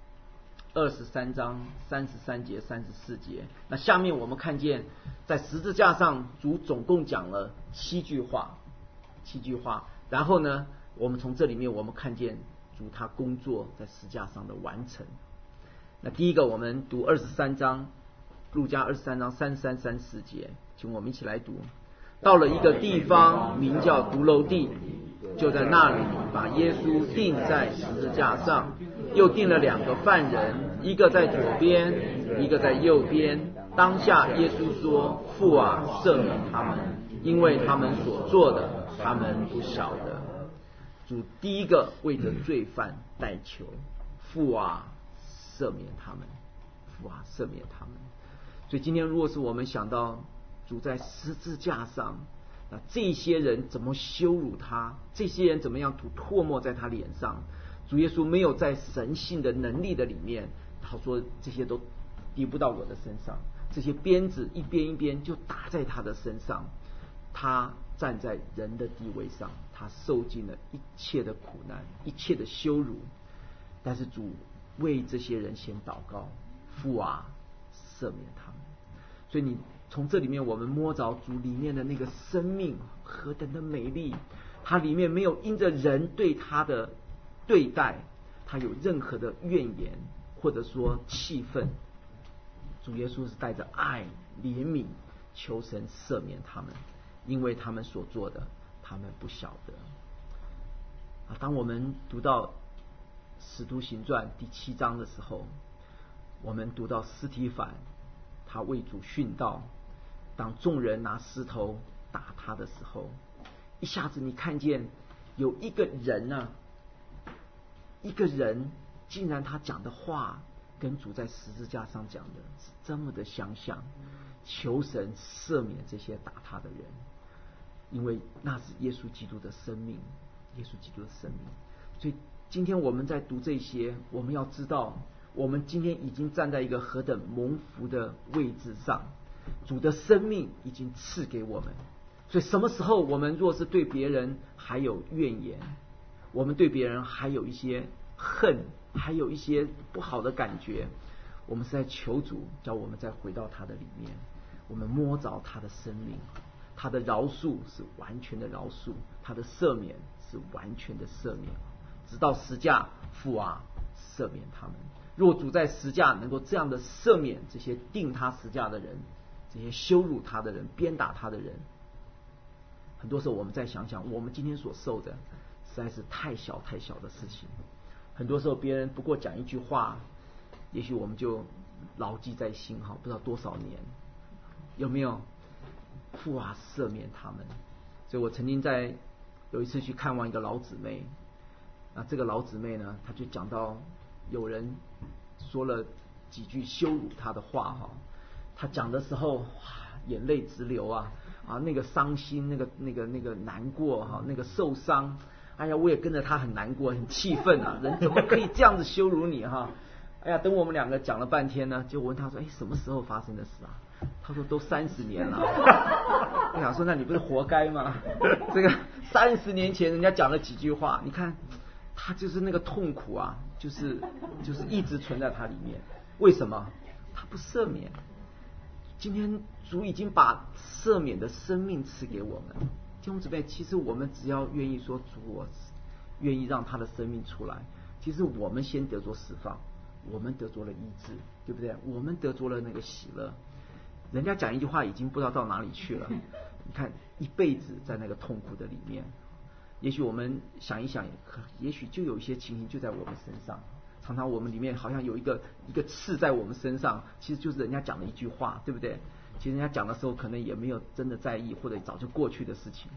S1: 23章33节、34节。那下面我们看见，在十字架上，主总共讲了7句话。然后呢，我们从这里面我们看见主他工作在十字架上的完成。那第一个，我们读23章，路加23章33、34节，请我们一起来读。到了一个地方，名叫独楼地，就在那里把耶稣钉在十字架上，又钉了2个犯人，一个在左边，一个在右边。当下耶稣说：父啊，赦免他们，因为他们所做的，他们不晓得。主第一个为着罪犯代求，父啊，赦免他们，父啊，赦免他们。所以今天如果是我们想到主在十字架上，那这些人怎么羞辱他，这些人怎么样涂唾沫在他脸上，主耶稣没有在神性的能力的里面，他说这些都抵不到我的身上，这些鞭子一边一边就打在他的身上。他站在人的地位上，他受尽了一切的苦难，一切的羞辱。但是主为这些人先祷告，父啊，赦免他们。所以你从这里面我们摸着主里面的那个生命何等的美丽，他里面没有因着人对他的对待他有任何的怨言或者说气愤。主耶稣是带着爱怜悯求神赦免他们，因为他们所做的他们不晓得。当我们读到使徒行传第7章的时候，我们读到司提反他为主殉道，当众人拿石头打他的时候，一下子你看见有一个人一个人竟然他讲的话跟主在十字架上讲的是这么的相像，求神赦免这些打他的人，因为那是耶稣基督的生命，耶稣基督的生命。所以今天我们在读这些，我们要知道我们今天已经站在一个何等蒙福的位置上，主的生命已经赐给我们。所以什么时候我们若是对别人还有怨言，我们对别人还有一些恨，还有一些不好的感觉，我们是在求主叫我们再回到他的里面，我们摸着他的生命，他的饶恕是完全的饶恕，他的赦免是完全的赦免，直到十架，父啊，赦免他们。若主在十架能够这样的赦免这些钉他十架的人，这些羞辱他的人，鞭打他的人，很多时候我们再想想，我们今天所受的实在是太小太小的事情。很多时候别人不过讲一句话，也许我们就牢记在心不知道多少年，有没有？父啊，赦免他们。所以我曾经有一次去看望一个老姊妹，那这个老姊妹呢，她就讲到有人说了几句羞辱她的话她讲的时候眼泪直流那个伤心，那个难过那个受伤，哎呀，我也跟着她很难过，很气愤人怎么可以这样子羞辱你哎呀，等我们两个讲了半天呢，就问她说，什么时候发生的事她说都30年了。我想说，那你不是活该吗？这个30年前人家讲了几句话，你看他就是那个痛苦就是一直存在他里面。为什么？他不赦免。今天主已经把赦免的生命赐给我们，弟兄姊妹，其实我们只要愿意说，主，我愿意让他的生命出来，其实我们先得着释放，我们得着了医治，对不对？我们得着了那个喜乐。人家讲一句话已经不知道到哪里去了，你看一辈子在那个痛苦的里面。也许我们想一想，也许就有一些情形就在我们身上，常常我们里面好像有一个刺在我们身上，其实就是人家讲的一句话，对不对？其实人家讲的时候可能也没有真的在意，或者早就过去的事情，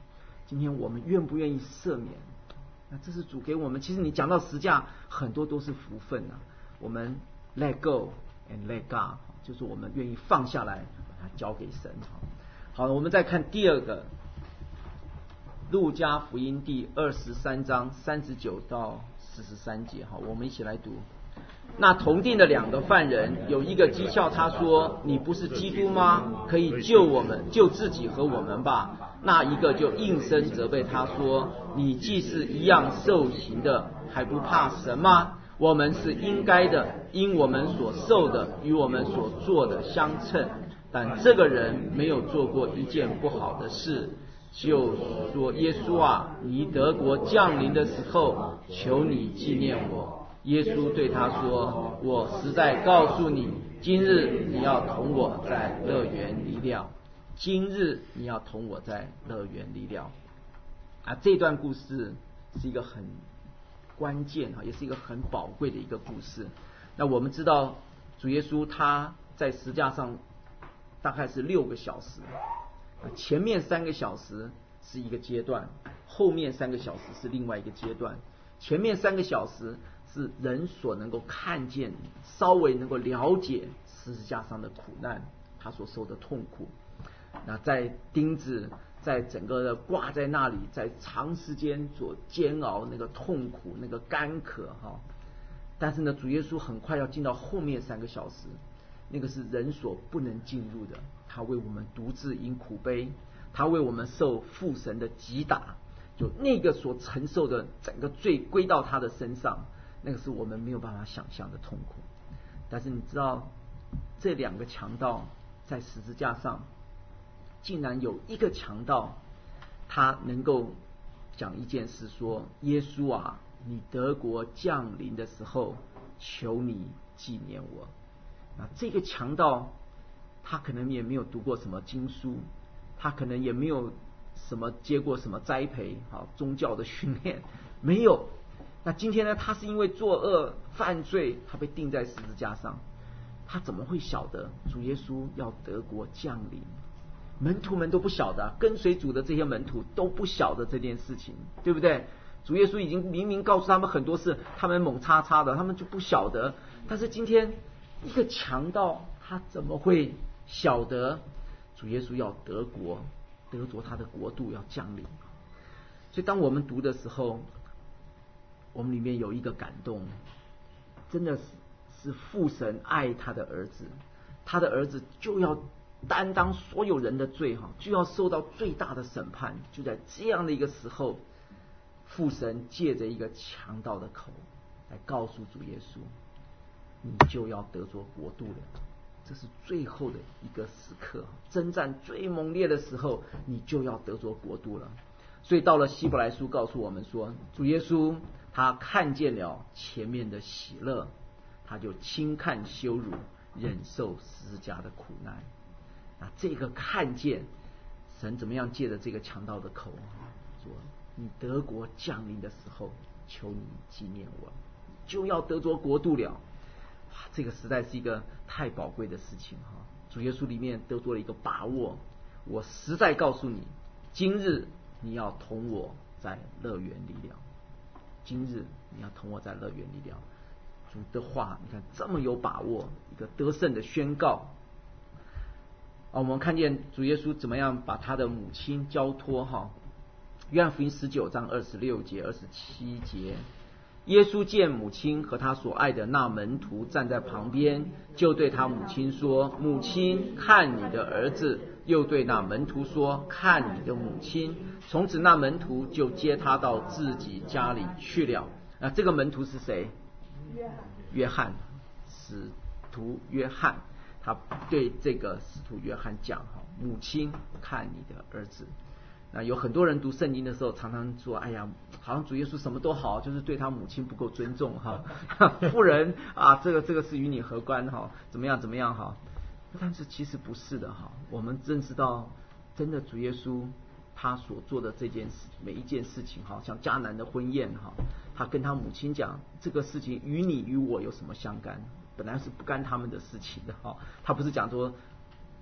S1: 今天我们愿不愿意赦免？那这是主给我们。其实你讲到十架，很多都是福分啊。我们 let go and let God， 就是我们愿意放下来，把它交给神。好，我们再看第二个，路加福音第23章39到43节。好，我们一起来读。那同定的2个犯人，有一个讥笑他说：“你不是基督吗？可以救我们，救自己和我们吧。”那一个就应声责备他说：“你既是一样受刑的，还不怕神吗？我们是应该的，因我们所受的与我们所做的相称。但这个人没有做过一件不好的事。”就说：“耶稣啊，你得国降临的时候，求你纪念我。”耶稣对他说：“我实在告诉你，今日你要同我在乐园里了。今日你要同我在乐园里了。”这段故事是一个很关键，也是一个很宝贵的一个故事。那我们知道，主耶稣他在十字架上大概是6个小时，前面3个小时是一个阶段，后面3个小时是另外一个阶段。前面3个小时是人所能够看见、稍微能够了解十字架上的苦难，他所受的痛苦。那在钉子，在整个的挂在那里，在长时间所煎熬那个痛苦、那个干渴哈。但是呢，主耶稣很快要进到后面3个小时，那个是人所不能进入的。他为我们独自饮苦杯，他为我们受父神的击打，就那个所承受的整个罪归到他的身上，那个是我们没有办法想象的痛苦。但是你知道，这2个强盗在十字架上，竟然有一个强盗，他能够讲一件事说：“耶稣啊，你得国降临的时候，求你纪念我。”那这个强盗，他可能也没有读过什么经书，他可能也没有什么接过什么栽培宗教的训练，没有。那今天呢，他是因为作恶犯罪，他被钉在十字架上，他怎么会晓得主耶稣要得国降临？门徒们都不晓得，跟随主的这些门徒都不晓得这件事情，对不对？主耶稣已经明明告诉他们很多事，他们猛叉叉的，他们就不晓得。但是今天一个强盗，他怎么会晓得主耶稣要得国，得着他的国度要降临？所以当我们读的时候，我们里面有一个感动，真的是父神爱他的儿子，他的儿子就要担当所有人的罪，就要受到最大的审判。就在这样的一个时候，父神借着一个强盗的口来告诉主耶稣，你就要得着国度了。这是最后的一个时刻，征战最猛烈的时候，你就要得着国度了。所以到了希伯来书告诉我们说，主耶稣他看见了前面的喜乐，他就轻看羞辱，忍受十字架的苦难。这个看见，神怎么样借着这个强盗的口说，你得国降临的时候，求你纪念我，就要得着国度了。这个实在是一个太宝贵的事情。主耶稣里面得着了一个把握，我实在告诉你，今日你要同我在乐园里了。今日你要同我在乐园里了。主的话你看这么有把握，一个得胜的宣告。我们看见主耶稣怎么样把他的母亲交托。约翰福音19章26节27节，耶稣见母亲和他所爱的那门徒站在旁边，就对他母亲说：“母亲，看你的儿子。”又对那门徒说：“看你的母亲。”从此那门徒就接他到自己家里去了。这个门徒是谁？约翰，使徒约翰。他对这个使徒约翰讲：“母亲，看你的儿子。”有很多人读圣经的时候，常常说：“哎呀，好像主耶稣什么都好，就是对他母亲不够尊重妇人这个是与你何关怎么样怎么样但是其实不是的我们认识到，真的主耶稣他所做的这件事，每一件事情像迦南的婚宴他跟他母亲讲，这个事情与你与我有什么相干？本来是不干他们的事情的他不是讲说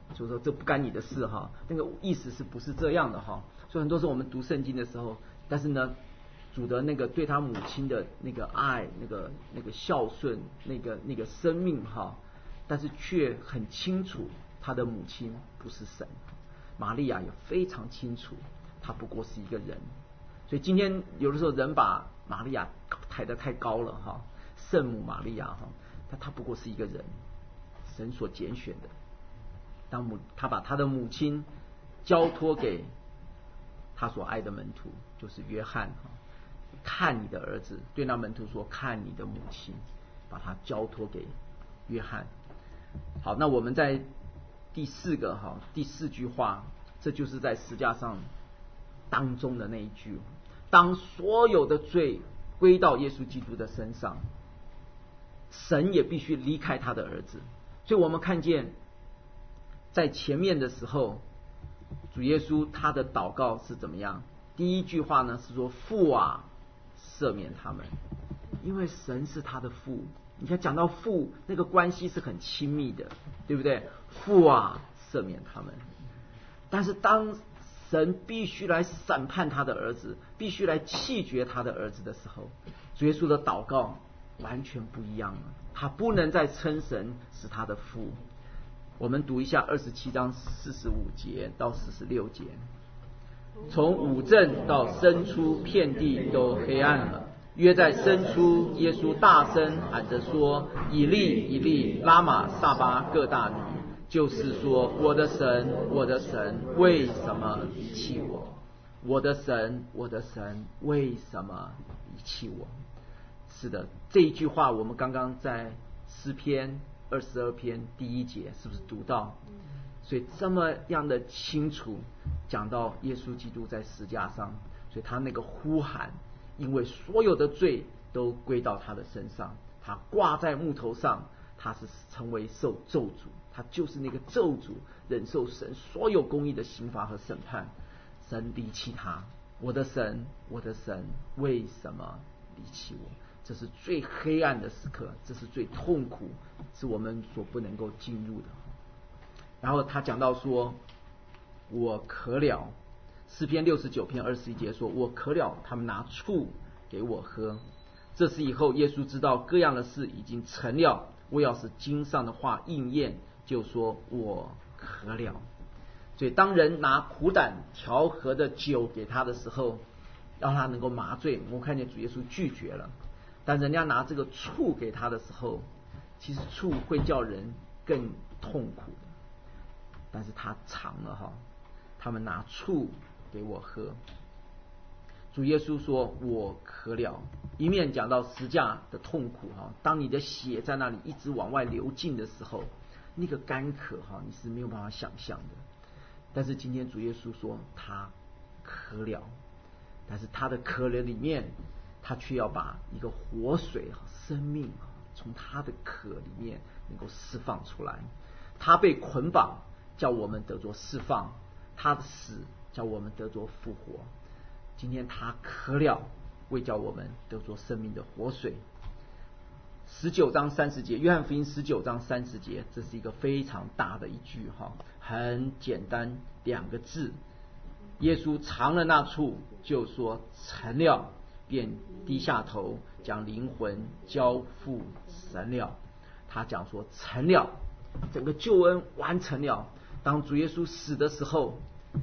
S1: 就说这不干你的事哈，那个意思是不是这样的哈？所以很多时候我们读圣经的时候，但是呢，主的那个对他母亲的那个爱，那个孝顺，那个生命哈，但是却很清楚他的母亲不是神。玛利亚也非常清楚，她不过是一个人。所以今天有的时候人把玛利亚抬得太高了哈，圣母玛利亚哈，她不过是一个人，神所拣选的。他把他的母亲交托给他所爱的门徒，就是约翰哈，看你的儿子，对那门徒说，看你的母亲，把他交托给约翰。好，那我们在第四句话，这就是在十架上当中的那一句，当所有的罪归到耶稣基督的身上，神也必须离开他的儿子。所以我们看见在前面的时候，主耶稣他的祷告是怎么样？第一句话呢是说，父啊，赦免他们，因为神是他的父。你看讲到父，那个关系是很亲密的，对不对？父啊，赦免他们。但是当神必须来审判他的儿子，必须来弃绝他的儿子的时候，主耶稣的祷告完全不一样了。他不能再称神是他的父。我们读一下27章45节到46节。从五正到深处，遍地都黑暗了。约在深处，耶稣大声喊着说：以利以利，拉玛撒巴各大尼，就是说，我的神，我的神，为什么离弃我？我的神，我的神，为什么离弃我？是的，这一句话我们刚刚在诗篇22篇第1节是不是读到？所以这么样的清楚讲到耶稣基督在十架上，所以他那个呼喊，因为所有的罪都归到他的身上，他挂在木头上，他是成为受咒诅，他就是那个咒诅，忍受神所有公义的刑罚和审判。神离弃他，我的神，我的神，为什么离弃我？这是最黑暗的时刻，这是最痛苦，是我们所不能够进入的。然后他讲到说，我渴了，诗篇69篇21节说，我渴了，他们拿醋给我喝。这是以后耶稣知道各样的事已经成了，为要使经上的话应验，就说我渴了。所以当人拿苦胆调和的酒给他的时候，让他能够麻醉，我看见主耶稣拒绝了。但人家拿这个醋给他的时候，其实醋会叫人更痛苦的，但是他尝了哈，他们拿醋给我喝。主耶稣说我渴了，一面讲到十架的痛苦哈，当你的血在那里一直往外流进的时候，那个干渴哈，你是没有办法想象的。但是今天主耶稣说他渴了，但是他的渴了里面，他却要把一个活水生命从他的渴里面能够释放出来。他被捆绑叫我们得着释放，他的死叫我们得着复活。今天他渴了，为叫我们得着生命的活水。19章30节，约翰福音19章30节，这是一个非常大的一句哈，很简单2个字。耶稣尝了那醋，就说成了，便低下头，将灵魂交付神了。他讲说成了，整个救恩完成了。当主耶稣死的时候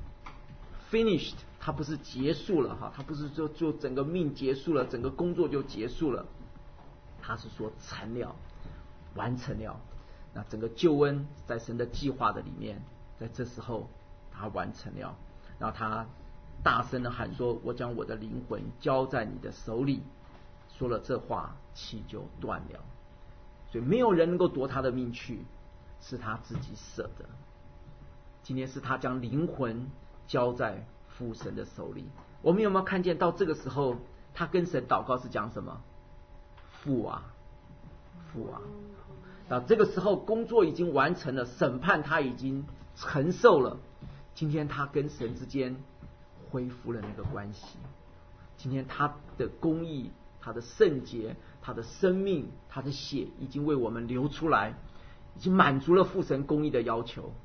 S1: ，finished， 他不是结束了哈，他不是就整个命结束了，整个工作就结束了。他是说成了，完成了。那整个救恩在神的计划的里面，在这时候他完成了。然后他大声的喊说，我将我的灵魂交在你的手里。说了这话，气就断了。所以没有人能够夺他的命去，是他自己舍的。今天是他将灵魂交在父神的手里。我们有没有看见到这个时候他跟神祷告是讲什么？父啊，父啊。那这个时候工作已经完成了，审判他已经承受了。今天他跟神之间恢复了那个关系。今天他的公义，他的圣洁，他的生命，他的血已经为我们流出来，已经满足了父神公义的要求。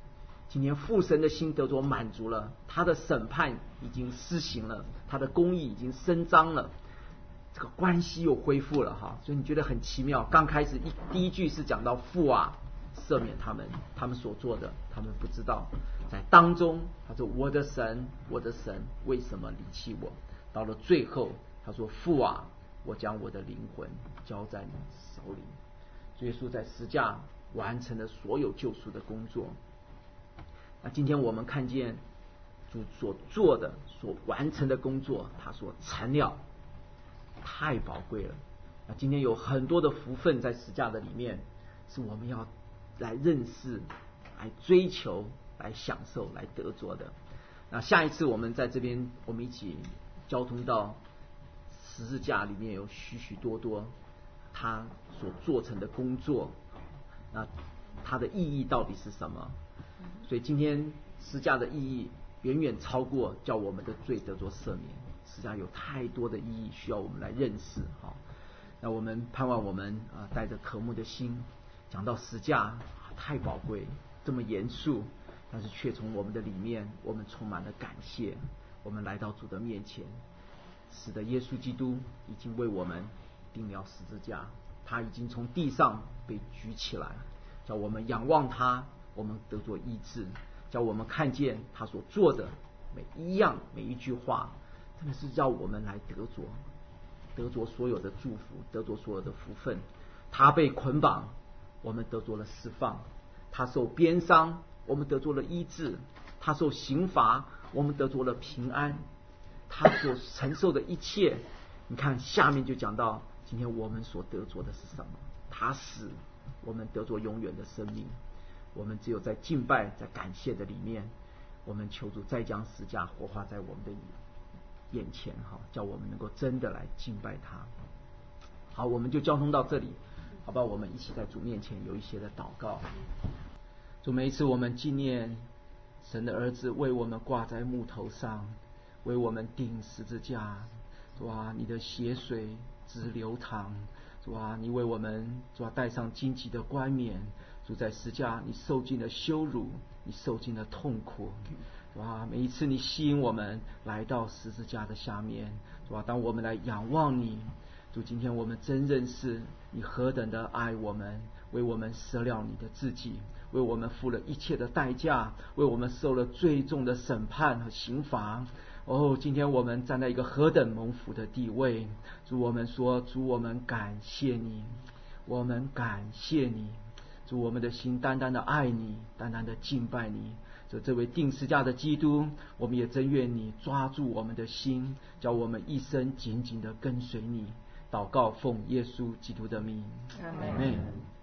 S1: 今天父神的心得着满足了，他的审判已经施行了，他的公义已经伸张了，这个关系又恢复了哈。所以你觉得很奇妙。刚开始第一句是讲到父啊，赦免他们所做的，他们不知道。在当中他说我的神，我的神，为什么离弃我？到了最后他说父啊，我将我的灵魂交在你手里。耶稣在十架完成了所有救赎的工作。那今天我们看见主所做的、所完成的工作，他所成了，太宝贵了。那今天有很多的福分在十架的里面，是我们要来认识、来追求、来享受、来得着的。那下一次我们在这边，我们一起交通到十字架里面有许许多多他所做成的工作，那它的意义到底是什么？所以今天十字架的意义远远超过叫我们的罪得着赦免。十字架有太多的意义需要我们来认识。那我们盼望我们带着渴慕的心，讲到十字架太宝贵，这么严肃，但是却从我们的里面，我们充满了感谢。我们来到主的面前，使得耶稣基督已经为我们钉了十字架，他已经从地上被举起来，叫我们仰望他，我们得着医治，叫我们看见他所做的每一样每一句话，真的是要我们来得着所有的祝福，得着所有的福分。他被捆绑，我们得着了释放；他受鞭伤，我们得着了医治；他受刑罚，我们得着了平安。他所承受的一切，你看下面就讲到今天我们所得着的是什么？他死，我们得着永远的生命。我们只有在敬拜、在感谢的里面，我们求主再将十架活化在我们的眼前，叫我们能够真的来敬拜他。好，我们就交通到这里，好吧？我们一起在主面前有一些的祷告。主，每一次我们纪念神的儿子为我们挂在木头上，为我们钉十字架，主啊，你的血水直流淌，主啊，你为我们主啊戴上荆棘的冠冕，主在十字架你受尽了羞辱，你受尽了痛苦，主啊，每一次你吸引我们来到十字架的下面，主啊，当我们来仰望你，主，今天我们真认识你何等的爱我们，为我们舍了你的自己，为我们付了一切的代价，为我们受了最重的审判和刑罚。今天我们站在一个何等蒙福的地位。主，我们说，主，我们感谢你，我们感谢你。主，我们的心单单的爱你，单单的敬拜你。这位钉十字架的基督，我们也真愿你抓住我们的心，叫我们一生紧紧的跟随你。祷告奉耶稣基督的名，阿们。